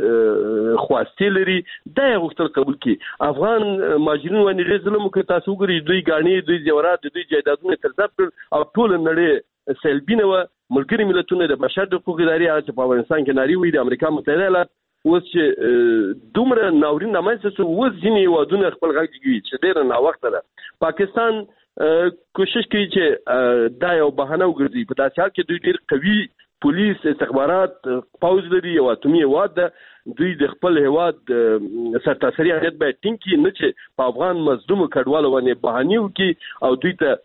پټ خواسته لري دا یو وخت قبول کی افغان مهاجرین باندې ظلم کوي تاسو ګورئ دوی غاڼې دوی زیورات دوی جایدادونه تر ځاب او ټول نړۍ سلبینه و ملګری ملتونه د بشر د حقوقو ادارې چې په افغانستان کې ناری وي د امریکا متحده ایالات اوس چې دومره ناورین نامه سو اوس ځینې وادونه خپل غږ کوي چې ډېر نه وخت ده پاکستان کوشش کوي چې دا یو بهانه وګرځي په داسې حال کې دوی ډېر قوي پولیس استخبارات پوز لري او اتمی هواد دوی د خپل هواد سرتاسري حیثیت باید ټینګ کړي نه چې په افغان مظلوم کډوالو باندې بهانه وکړي او دوی ته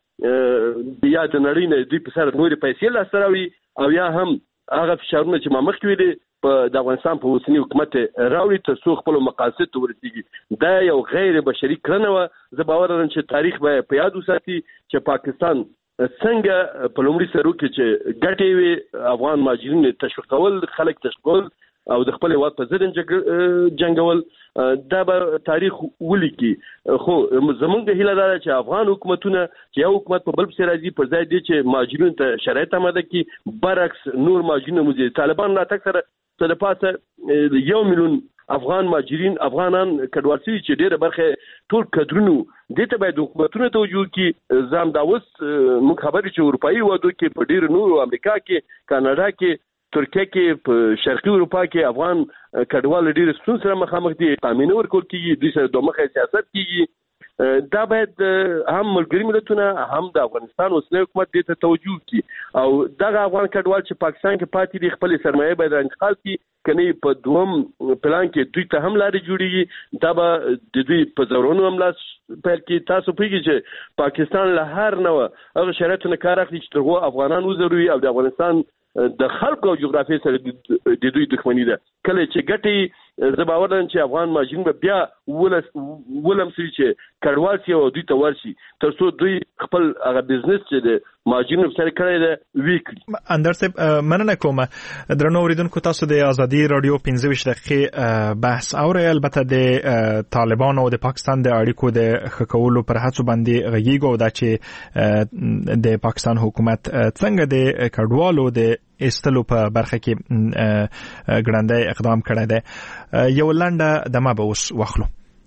بیا د نړۍ نه دوی په سر نورې پیسې لاسته راوړي او یا هم هغه فشارونه چې ما مخکې ویلي په د افغانستان په اوسنی حکومت راوړي تر څو خپل مقاصد ته ورسیږي دا یو غیر بشري کړنه و زه باور لرم چې تاریخ به په یاد وساتي چې پاکستان څنګه په لومړي سرو کې چې ګټې وي افغان مهاجرین تشویقول خلک تشویقول او د خپل هیواد په ضد جنګول دا به تاریخ ولیکي خو زمونږ هیله ده چې افغان حکومتونه چې یو حکومت په بل پسې راځي پر ځای دی چې مهاجرین ته شرایط آماده کړي برعکس نور مهاجرین موږ طالبان راتګ سره څه د پاسه 1 میلیون افغان مهاجرین افغانان کډوال شوي چې ډېره برخه ټول کډرونو دې ته باید حکومتونه توجه کړي زم دا اوس موږ خبرې چې اروپایي وادو کې په ډېر نور امریکا کې کاناډا کې ترکیه کې په شرقي اروپا کې افغان کډوال ډېر ستونزې سره مخامخ دي قانون ورکول کېږي دوی سره دوه مخه سیاست کېږي دا باید هم ملګري ملتونه هم د افغانستان اوسنی حکومت دې ته توجه کړي او دغه افغان کډوال چې پاکستان کې پاتې دي خپل سرمایه باید انتقال کړي کني په دوم پلان کې دوی ته هم لارې جوړیږي دا به د دوی په زورونو هم لاس پیل کې تاسو پیږي چې پاکستان له هر نوع هغه شرایطو نه کار اخلي چې ترغو افغانان وزروي او د افغانستان د خلکو او جغرافي سره د دوی دښمنی ده. کله چې ګټي زباورن چې افغان ماجرین به بیا ولم سي چې کډوال سي او دوی ته ورشي تر څو دوی خپل هغه بزنس چې د ماجرین سره کړی ده ویکړي. اندر صاحب مننه کوم. درنو اوریدونکو تاسو د ازادي رادیو 15 دقیقې بحث اورئ. البته د طالبانو او د پاکستان د اړیکو د خکولو پر هڅو باندې غږیږو دا چې د پاکستان حکومت څنګه د کډوالو د استلو په برخه کې ګړندی اقدام کړی دی. یو لنډه دمه به اوس واخلو.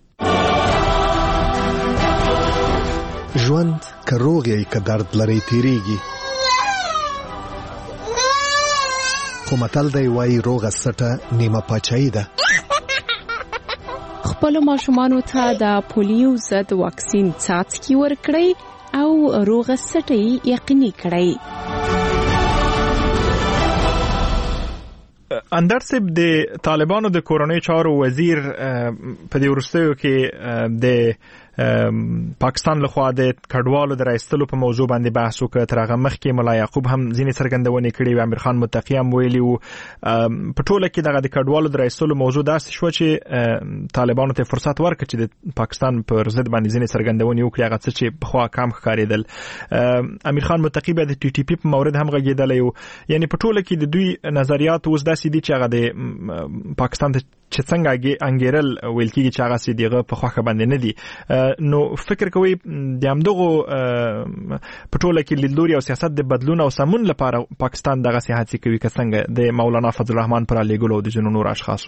ژوند که روغ یې که درد لري تیریږي، خو متل دی وایي روغه سټه نیمه پاچاهي ده. خپلو ماشومانو ته د پولیو ضد واکسین څاڅکي ورکړئ او روغه سټه یقیني کړئ. اندر صاحب د طالبانو د کورنۍ چارو وزیر په دې وروستیو کې د پاکستان لخوا د کډوالو د راایستلو په موضوع باندې بحث وکړ. تر هغه مخکې ملا یعقوب هم ځینې څرګندونې کړې وې. امیر خان متقی هم ویلي وو. په ټوله کې دغه د کډوالو د راایستلو موضوع داسې شو چې طالبانو ته فرصت ورکړ چې د پاکستان پر ضد باندې ځینې څرګندونې وکړي، هغه څه چې پخوا کم ښکارېدل. امیر خان متقی به د ټي ټي پي په مورد هم غږېدلی وو. یعنی په ټوله کې د دوی نظریات اوس داسې دي چې هغه د پاکستان ته چې څنګه انګیرل ویل کېږي چې هغه سي دیغه په خوخه باندې نه دي. نو فکر کوي د همدغو په ټوله کې لیدلوري او سیاست د بدلون او سمون لپاره پاکستان دغه سیاحتي کوي که څنګه د مولانا فضل الرحمن پر لګولو د جنونو نور اشخاصو.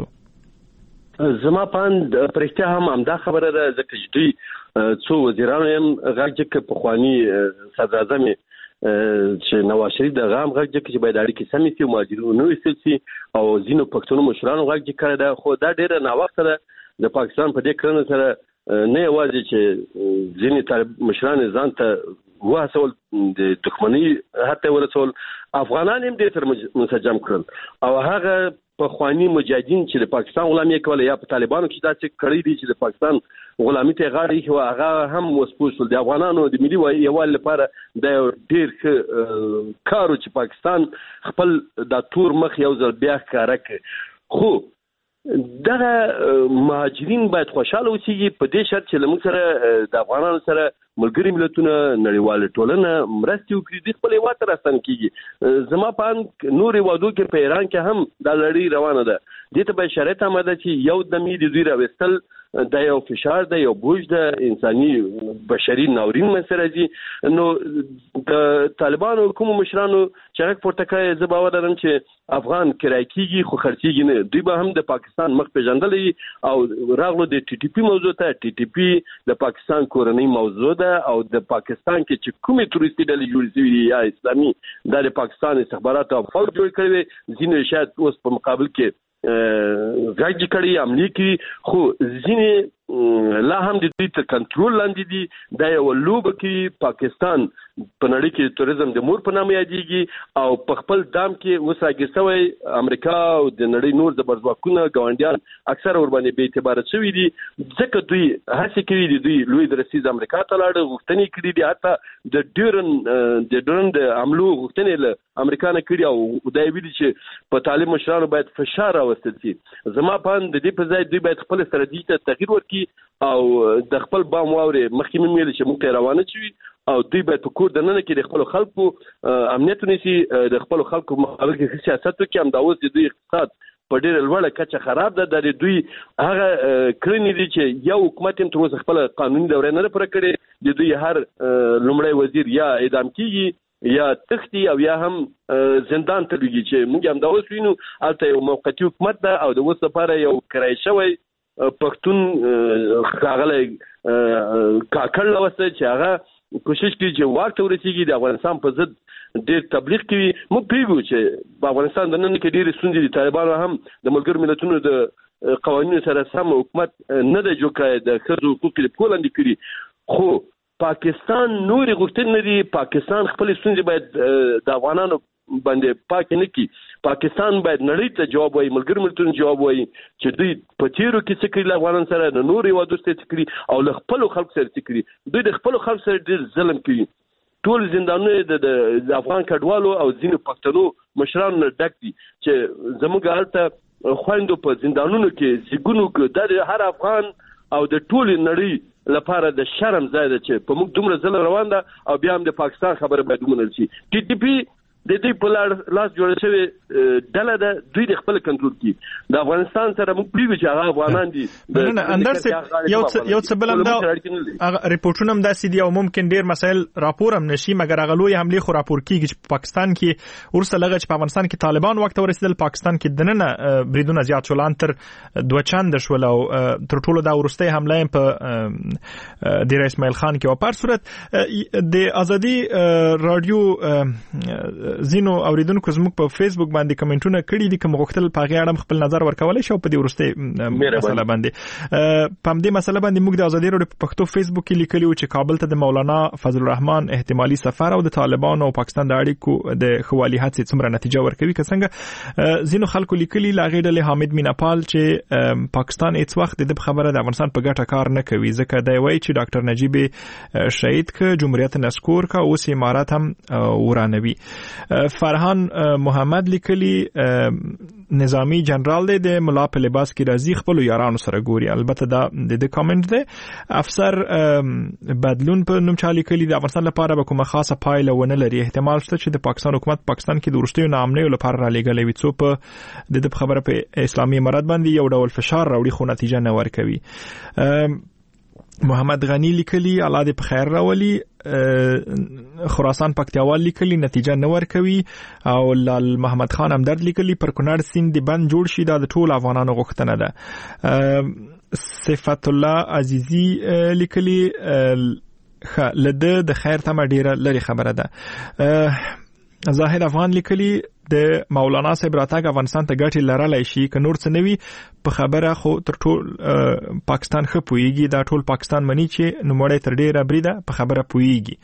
زما پاند پرېکته هم همدا خبره ده ځکه چې دوی څو وزیرانو هم غږ کې پخوانی صدر اعظم چې نواز شریف د غام غږ چې باید اړیکې سمې شي، مهاجرینو نو ایستل شي او ځینو پښتنو مشرانو غږ کړی ده. خو دا ډیره ناوخته ده د پاکستان په دې کړنه سره نه یوازې چې ځینې طالب مشران ځان ته وهڅول د دښمنۍ حتی ورسول، افغانان هم دې سره منسجم کړل او هغه پخوانی مجاهدین چې د پاکستان غلامي کوله یا په طالبانو کې داسې کړی دي چې د پاکستان غلامي ته غاړه ایښې وه، هغه هم وسپوږ شول. د افغانانو د ملي یووالي لپاره دا یو ډېر ښه کار و چې پاکستان خپل دا تور مخ یو ځل بیا ښکاره کړي. خو دغه مهاجرین باید خوشاله اوسېږي په دې شرط چې له موږ سره د افغانانو سره ملګري ملتونه نړیواله ټولنه مرستې وکړي، دوی خپل هېواد ته راستنه کېږي. زما په اند نور هېوادو کې په ایران کې هم دا لړۍ روانه ده. دې ته باید شرایط آماده چې یو دم یې د دوی راویستل دا یو فشار ده، یو بوج ده، انساني بشري ناورین منځته راځي. نو د طالبانو کومو مشرانو چې غږ پورته کړی زه باور لرم چې افغان کرایه کېږي خو خرڅېږي نه. دوی به هم د پاکستان مخ پېژندلی او راغلو د ټي ټي پي موضوع ته. ټي ټي پي د پاکستان کورنۍ موضوع ده او د پاکستان کې چې کومې تروریستي ډلې جوړې شوي دي یا اسلامي دا د پاکستان استخباراتو او فوج جوړ کړی وي، ځینې شاید اوس په مقابل کې غږ کړي عملي کړي، خو ځینې لا هم د دوی تر کنټرول لاندې دي. دا یو لوبه کې پاکستان په نړۍ کې توریزم د مور په نامه یادېږي او په خپل دام کې اوس اګې سوی امریکا او د نړۍ نور زبرځواکونه ګاونډیان اکثره ورباندې بې اعتباره شوي دي ځکه دوی هڅې کوي دي. دوی لوی درسیز امریکا ته لاړه غوښتنې کړي دي، حتی د ډورن د حملو غوښتنې له امریکا نه کړي او دا یې ویلي چې په طالب مشرانو باید فشار راوستل شي. زما په اند د دې په ځای دوی باید خپل ستراتیژي ته تغییر ورکړي او د خپل بام واورې مخکې مې ویل چې موږ ته روانه شوي او دوی باید په کور دننه کې د خپل خلکو امنیت ونیسي، د خپل خلکو مقابل کې سیاست وکړي. همدا اوس د دوی اقتصاد په ډېره لوړه کچه خراب ده. د دوی هغه کړنې دي چې یو حکومت هم تر اوسه خپل قانوني دوره نه ده پوره کړې. د دوی هر لومړی وزیر یا اعدام کیږي یا تختی او یا هم زندان ته لږي چې موږ هم دا اوس وینو هلته یو موقتي حکومت ده او د اوس لپاره یو کرایه شوی پښتون ښاغلی کاکړ لوسته چې هغه کوشش کوي چې واک ته ورسېږي، د افغانستان په ضد ډېر تبلیغ کوي. موږ پوهېږو چې په افغانستان د نن کې ډېرې ستونزې دي. طالبانو هم د ملګرو ملتونو د قوانینو سره سم حکومت نه دی جوړ کړی، د ښځو حقوق یې پښو لاندې کړي. خو پاکستان نورې غوښتنې نه دي. پاکستان خپلې ستونزې باید د افغانانو باندې پاکې نه کړي. پاکستان باید نړۍ ته جواب وایي، ملګرو ملتونو جواب وایي چې دوی په تیرو کې څه کړي له افغانانو سره، د نورو هېوادو سره څه کړي او له خپلو خلکو سره څه کړي. دوی د خپلو خلکو سره ډېر ظلم کوي. ټول زندانونه د افغان کډوالو او ځینو پښتنو مشرانو ډک دي چې زموږ هلته خويندو په زندانونو کې زیګونو د هر افغان او د ټول نړۍ لپاره د شرم ځای ده چې په موږ دومره ځله روان ده او بیا هم د پاکستان خبره باید ومنل شي. ټي ټي پی د دې په لاس جوړ شوی ډله ده دوی د خپل کنټرول کې د افغانستان سره موږ پریږو چې هغه افغانان دي. نه اندر سه یو څه بل هم دا ریپورټونه هم داسې دي او ممکن ډیر مسایل راپور هم نشي مګر هغه لوی حمله خو راپور کیږي چې پاکستان کې ورسره لږ چې په افغانستان کې طالبان وخت ورسېدل پاکستان کې دننه بریدونه زیات شول تر 2 چند شول او تر ټولو دا ورسته حمله په ډیر اسماعیل خان کې او په صورت د ازادي رادیو زینو اوریدونکو زموږ په فیسبوک باندې کمنټونه کړي دي کوم غوښتل په غي اړه خپل نظر ورکولای شو په دې ورسته مسله باندې په دې مسله باندې موږ د ازادي رادیو په پښتو فیسبوک کې لیکلو چې کابل ته د مولانا فضل الرحمن احتمالي سفر او د طالبان او پاکستان د اړیکو د خوالي هڅې څومره نتیجه ورکوي که څنګه زینو خلکو لیکلي لاغې ډلې حامد میناپال چې پاکستان هیڅ وخت د خبره د افغانستان په ګټه کار نه کوي ځکه دا وایي چې ډاکټر نجیب شهید ک جمهوریت نسکور کا اوس امارات هم ورانوي. فرحان محمد لیکلی نظامی جنرال دی د ملا په لباس کې راځي خپل یارانو سره ګوري. البته دا د کامنټ دی افسر بدلون په نوم چالي کلی د افغانستان لپاره به کومه خاصه پایله ونه لري. احتمال شته چې د پاکستان حکومت پاکستان کې د ورستیو نامنې لپاره را لګلې وي څو په د خبره په اسلامي امارات باندې یو ډول فشار راوړي خو نتیجه نه ورکوي. محمد غنی لیکلی الله دې په خیر راولي. خراسان پکتیاوال لیکلی نتیجه نه ورکوي او لال محمد خان همدرد لیکلی پر کونړ سیند بند جوړ شي دا د ټول افغانانو غوښتنه ده. صفت الله عزیزی لیکلی لده د خیر تمه ډیره لري خبره ده. زاهد افغان لیکلی د مولانا صاحب راتګ افغانستان ته ګټه لرلای شي که نور څه نوي په خبره خو تر ټول پاکستان خپويږي دا ټول پاکستان مني چې نوموړی تر ډیره بریده په خبره پويږي.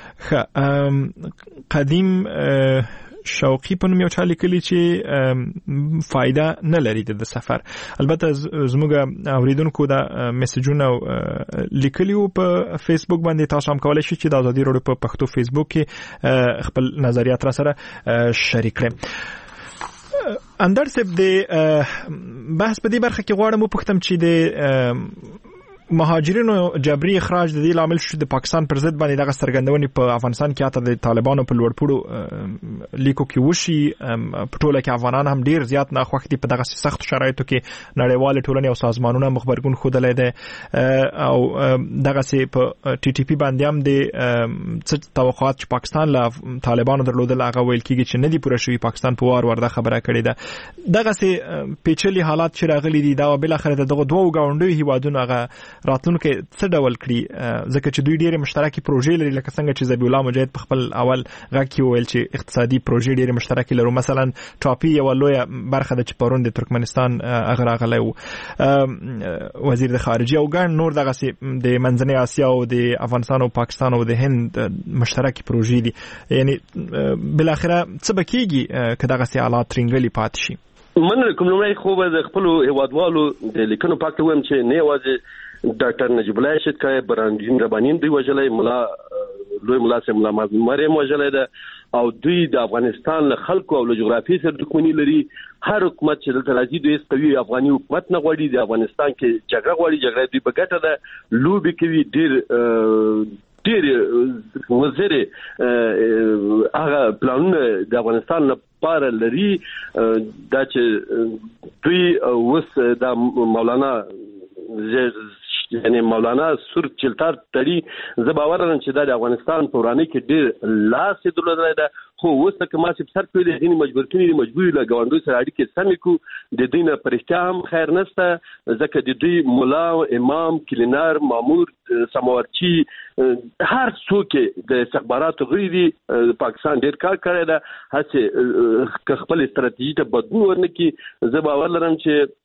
قدیم شوقي په نوم یو چا لیکلی چې فائدہ نه لري د سفر. البته زموږ اوریدونکو دا میسجونه لیکلی په فیسبوک باندې تاسو هم کولای شئ چې د ازادي رادیو په پښتو فیسبوک کې خپل نظریات را سره شریک کړئ. اندر سب د بحث په دې برخه کې غواړم وپوښتم چې د مهاجرینو جبري اخراج د دې لامل شو د پاکستان پر ضد باندې دغه سترګندونې په افغانستان کې اته د طالبانو په لوړپوړو لیکو کې وشي په ټوله کې افغانان هم ډیر زیات ناخوښ دي په دغه سخت شرایطو کې نړیوال ټولنې او سازمانونه مخبرګون خودلې ده او دغه سي په ټي ټي پی باندې هم د توقعات چې پاکستان له طالبانو درلودل هغه ویل کېږي چې نه دي پوره شوی. پاکستان په وار ورده خبره کړې ده. دغه سي پیچلي حالات چې راغلي دي دا بل اخر دغه دوه غونډوي هیوادونو هغه راتلونکو څه ډول کړی ځکه چې دوی ډېر مشترکي پروژې لري لکه څنګه چې ذبیح الله مجاهد په خپل اول غږ کې ویل چې اقتصادي پروژې ډېر مشترکي لرو. مثلا ټاپي یو لوی برخه د چپرون د ترکمنستان اغراغلی وزیر د خارجه او ګڼ نور دغه د منځنۍ اسیا او د افغانستان او پاکستان او د هند مشترکي پروژې دي. یعنی بل اخره څه بکیږي که دغه حالات ترنګلي پات شي. من کوم نومای خو به خپل هوادوالو د لیکنو پاکته ویم چې نه یوازې ډاکټر نجیب الله شهید کای برانډین ربانین دوی وجلای ملا لوی ملا سه ملا مریم وجلای ده او دوی د افغانستان له خلکو او له جغرافیې سره دښمنی لري. هر حکومت چې دلته راځي دوی قوي افغاني حکومت نه غواړي. د افغانستان کې جګړه غواړي. جګړه دوی په ګټه ده لوبي کوي ډېر وزیر هغه پلانونه د افغانستان لپاره لري دا چې دوی اوس د مولانا یعنی مولانا سور چلتار تړي زه باور لرم چې د افغانستان په ورانه کې ډېر لاس درلودل ده. خو اوس که ما چې سر په دې مجبوري له غونډو سره اړیکې سمې کو د دین پرشته هم خیر نشته ځکه د دوی مولا امام کلینار مامور سماورچی هر څوک د استخباراتو غړي دي. پاکستان ډېر کار کړی ده هڅه خپل استراتیژي ته بدلون ورنکړي. زه باور لرم چې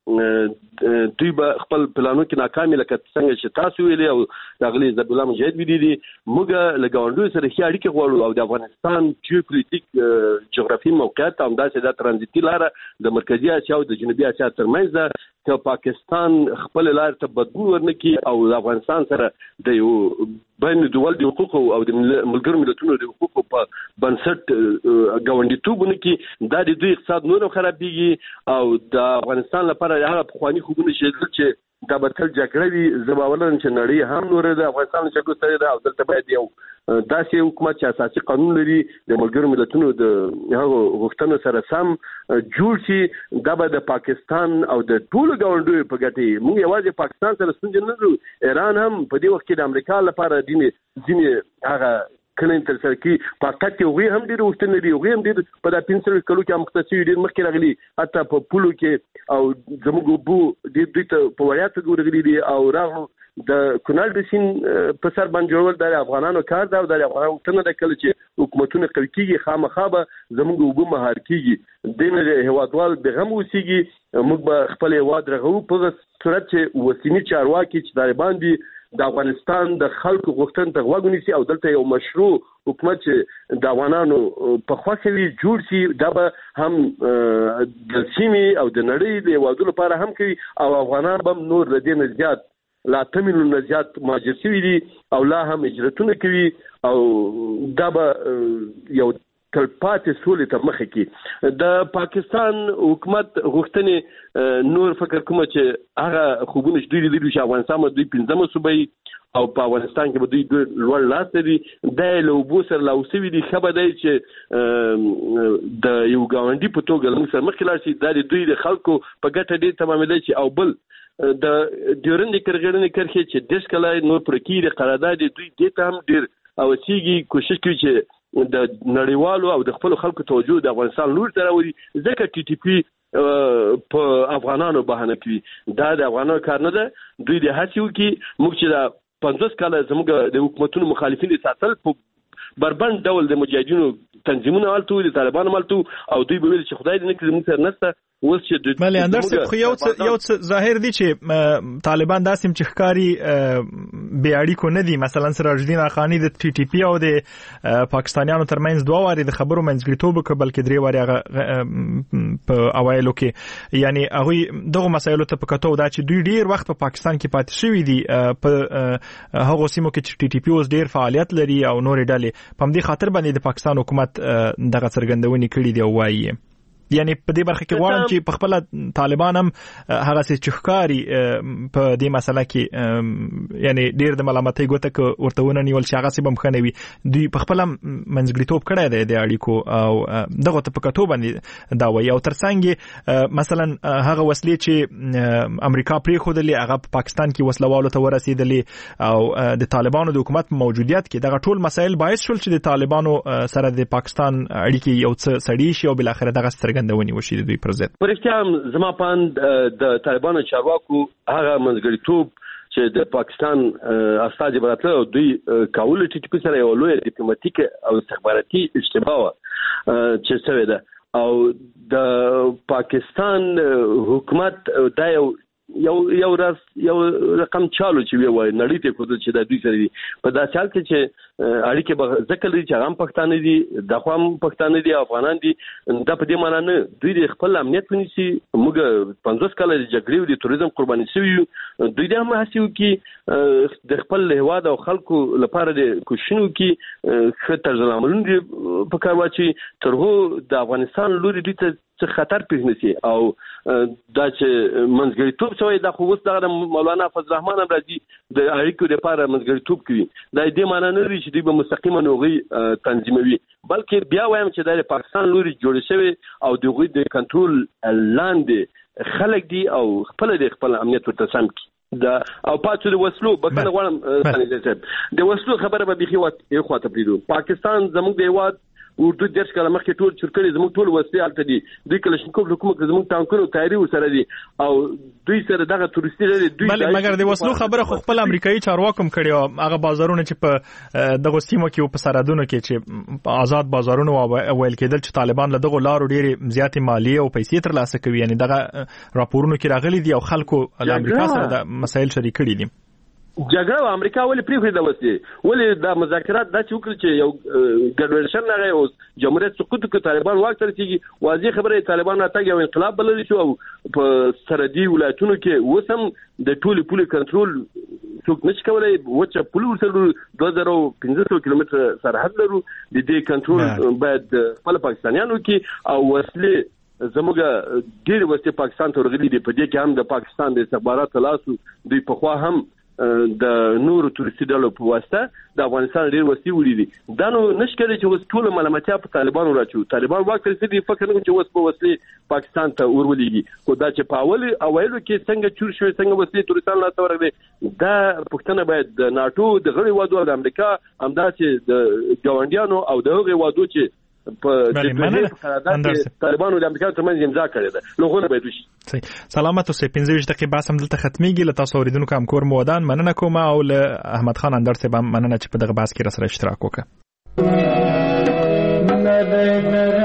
دوی به خپل پلانو کې ناکامي لکه څنګه چې تاسو ویلي او داغلی عبد الله مجاهد ویلي موږ له ګاونډیو سره ښه اړیکې غواړو او د افغانستان جیوپولیټیک جغرافي موقعیت همداسې د ترانزیتي لاره د مرکزي اسیا او د جنوبي اسیا ترمنځ ده چې پاکستان خپل لار ته بدلون ورنکړي او د افغانستان سره د یو بین الدول د حقوقو او د ملګرو ملتونو د حقوقو په بنسټ ګاونډیتوب ونکړي دا د دوی اقتصاد نور خرابېږي او د افغانستان لپاره هغه پخواني خوبونه چې دا بتل جګړه وي زباولن چې نړۍ هم نور د افغانستان چې کوته ده او دلته باید یو داسې حکومت چې اساسي قانون لري د ملګرو ملتونو د هغه غوښتنو سره سم جوړ شي دا به د پاکستان او د ټولو ګاونډیو په ګټه موږ یوازې پاکستان سره ستونزې نه لرو ایران هم په دې وخت کې د امریکا لپاره ځینې هغه کله تر سره کې پاکټ یو هم ډیر وختونه لري یو هم ډیر په د 500 کلو کې مختصي ډیر مخکې راغلي حتی په پولو کې او زموږ بو د دې ته په وړاندې ګورغلي دي او راغلو د کونال د سین په سر باندې جوړول د افغانانو کار دا او د افغانانو څنګه د کله چې حکومتونه قوي کیږي خامخا به زموږ وګړو مهار کیږي دینه هوادوال بغم وسیږي موږ به خپل هواد رغو په صورت چې وسیمي چارواکي چې طالبان دي د افغانستان د خلکو غوښتنې ته غوږ ونیسي او دلته یو مشروع حکومت چې د افغانانو په خوښه وي جوړ شي دا به هم د سیمې او د نړۍ د هیوادو لپاره هم کوي او افغانان به نور له دې نه زیات لا 8 میلیونه زیات مهاجر شوي دي او لا هم هجرتونه کوي او دا به یو تلپاتې سولې ته مخه کی د پاکستان حکومت غوښتنې نور فکر کوم چې هغه خوبونه چې دوی لري چې افغانستان دوی 15 صوبې او په افغانستان کې به دوی لوړ لاس لري د لوبو سره لاوسوي دي خبر دی چې د یو ګاونډي په توګه موږ سره مخکې لاړ شي د دوی د خلکو په ګټه دي تمامېدل چې او بل د ډیورند کرغړنې کرخه چې دیش کله نور پر کې قرارداد دوی دې ته هم ډیر او سیږي کوشش کوي چې د نړیوالو او د خپل خلکو توجه د افغانستان لور ته راوړي ځکه ټي ټي پی په افغانانو بهانه کوي دا د افغانانو کار نه ده دوی د هڅو کې موږ چې د 50 کال زموږ د حکومتونو مخالفین ساتل په بربند ډول د مجاهدینو تنظیمونه والتو د طالبانو مالتو او دوی به ویل چې خدای دې نه کړي موږ سره نشته اوس چې ملي اندر خو یو ظاهر دي چې طالبان داسم چې ښکاری بي اړیکو نه دي مثلا سراجدین اخانی د ټي ټي پی او د پاکستانیانو ترمنځ دوه واري د خبرو منځګړیتوب کبل کې درې واري هغه په اوایلو کې یعنی هغه دغه مسایلو ته پکاتو دا چې دوی ډیر وخت په پاکستان کې پاتې شوی دي په هغه سیمو کې چې ټي ټي پی اوس ډیر فعالیت لري او نورې ډلې په دې خاطر باندې د پاکستان حکومت دغه څرګندونې کړې دی وایي یعنی په دې برخه کې غواړم چې په خپل طالبان هم هغه څه چخکاری په دې مسله کې یعنی ډیر د ملامتۍ ګوته ورته ونه نیول چې هغه څه بمخنوي دوی په خپل منځګړیتوب کړی دی د اړیکو او دغه ته په کتو باندې دا وایي او ترڅنګ مثلا هغه وسلې چې امریکا پرې خودلې هغه په پاکستان کې وسلوالو ته ورسېدلې او د طالبانو د حکومت موجودیت کې دغه ټول مسایل باعث شول چې د طالبانو سره د پاکستان اړیکې یو څه سړي شي او بل اخر دغه څرګندونې وشي د دوی پر ضد پرېښتیا زما پاند د طالبانو چارواکو هغه منځګړیتوب چې د پاکستان استاد براتله او دوی کاول ټي ټي پی سره یو لوی ډیپلوماټیک او استخباراتي اشتباه چې شوی ده او د پاکستان حکومت دا یو رقم چالو چې وایي نړۍ ته کوم چې د دوی سره دي په داسې حال کې چې اړیکې به ځکه لري چې هم پښتانه دي د خو هم پښتانه دي افغانان دي دا په دې معنی نه دوی د خپل امنیت ونیسي موږ 50 کال د جګړې او د توریزم قرباني شوي دوی د هم هڅه وکړي د خپل هیواد او خلکو لپاره د کوششونو کې خطر زلاملون دي په کار واچي ترغه د افغانستان لوري دي ته خطر پیښنسي او دا چې منځګړیتوب شوی دا خو اوس د مولانا فضل الرحمن راځي د اړیکو لپاره منځګړیتوب کوي دا دې معنی نه لري چې دوی به مستقیما نوغي تنظیموي بلکې بیا وایم چې د پاکستان لوري جوړ شوی او دغه د کنټرول لاندې خلک دي او خپل امنیت ورته سم کی دا او پاتو د وسلو بکنه غواړم د وسلو خبره به بيخي وخت یو خاطر پریدو پاکستان زموږ د هیواد اردو درس کله مخکې ټول چرکړي زموږ ټول وسلې الته دي دوی کلشنکوف حکومت زموږ ټانکونو تیاری سره دي او دوی سره دغه تورستي لري دوی مګر د وسلو خبره خو خپل امریکایي چارواکم کړي او هغه بازارونه چې په دغه سیمو کې او په سرحدونو کې چې آزاد بازارونه ویل کېدل چې طالبان له دغه لارو ډېری زیاتې مالیه او پیسې ترلاسه کوي یعنی دغه راپورونو کې راغلي دي او خلکو د امریکا سره د مسایل شریک کړي دي جګړه امریکا ولې پریخي دا وسته ولې دا مذاکرات دا چې وکړي چې یو ګډوډ نه اوس جمهوریت سقوط کې طالبان واک تر کېږي واضح خبره طالبان راتګ یو انقلاب بلل شو او په سرحدي ولایتونو کې وسم د ټولي پولي کنټرول څوک نشي کولای وچه پولي سره 2500 کیلومتر سرحد لرو د دې کنټرول باید په پاکستانیانو کې او وسلې زموږ ډېر وسته پاکستان ته ورغلي دي په دې کې هم د پاکستان د استخباراتو لاسو دوی په خوا هم د نورو تورستي ډلو په واسطه د افغانستان ډېر وسلې وړي دي دا نو نشکري چې وس ټول ملامتیا په طالبانو راچو طالبان واک تر دې فکر نه چې وس په وسلې پاکستان ته ورولېږي خو دا چې په اوایلو کې څنګه چور شوی څنګه وسلې تورستان لا تورغلي دا پښتنه باید د ناتو د غړي وادو د امریکا همداسې د ګاونډیانو او د هغه وادو چې په طالبانو د امریکا ترمنځ امضا کړې ده لغونه باید وشي سلامت اوسئ 15 دقیقې بس هم دلته ختميږي له تاسو اوریدونکو هم کور مودان مننه کوم او له احمد خان اندر صاحب مننه چې په دغه بحث کې را سره اشتراک وکړ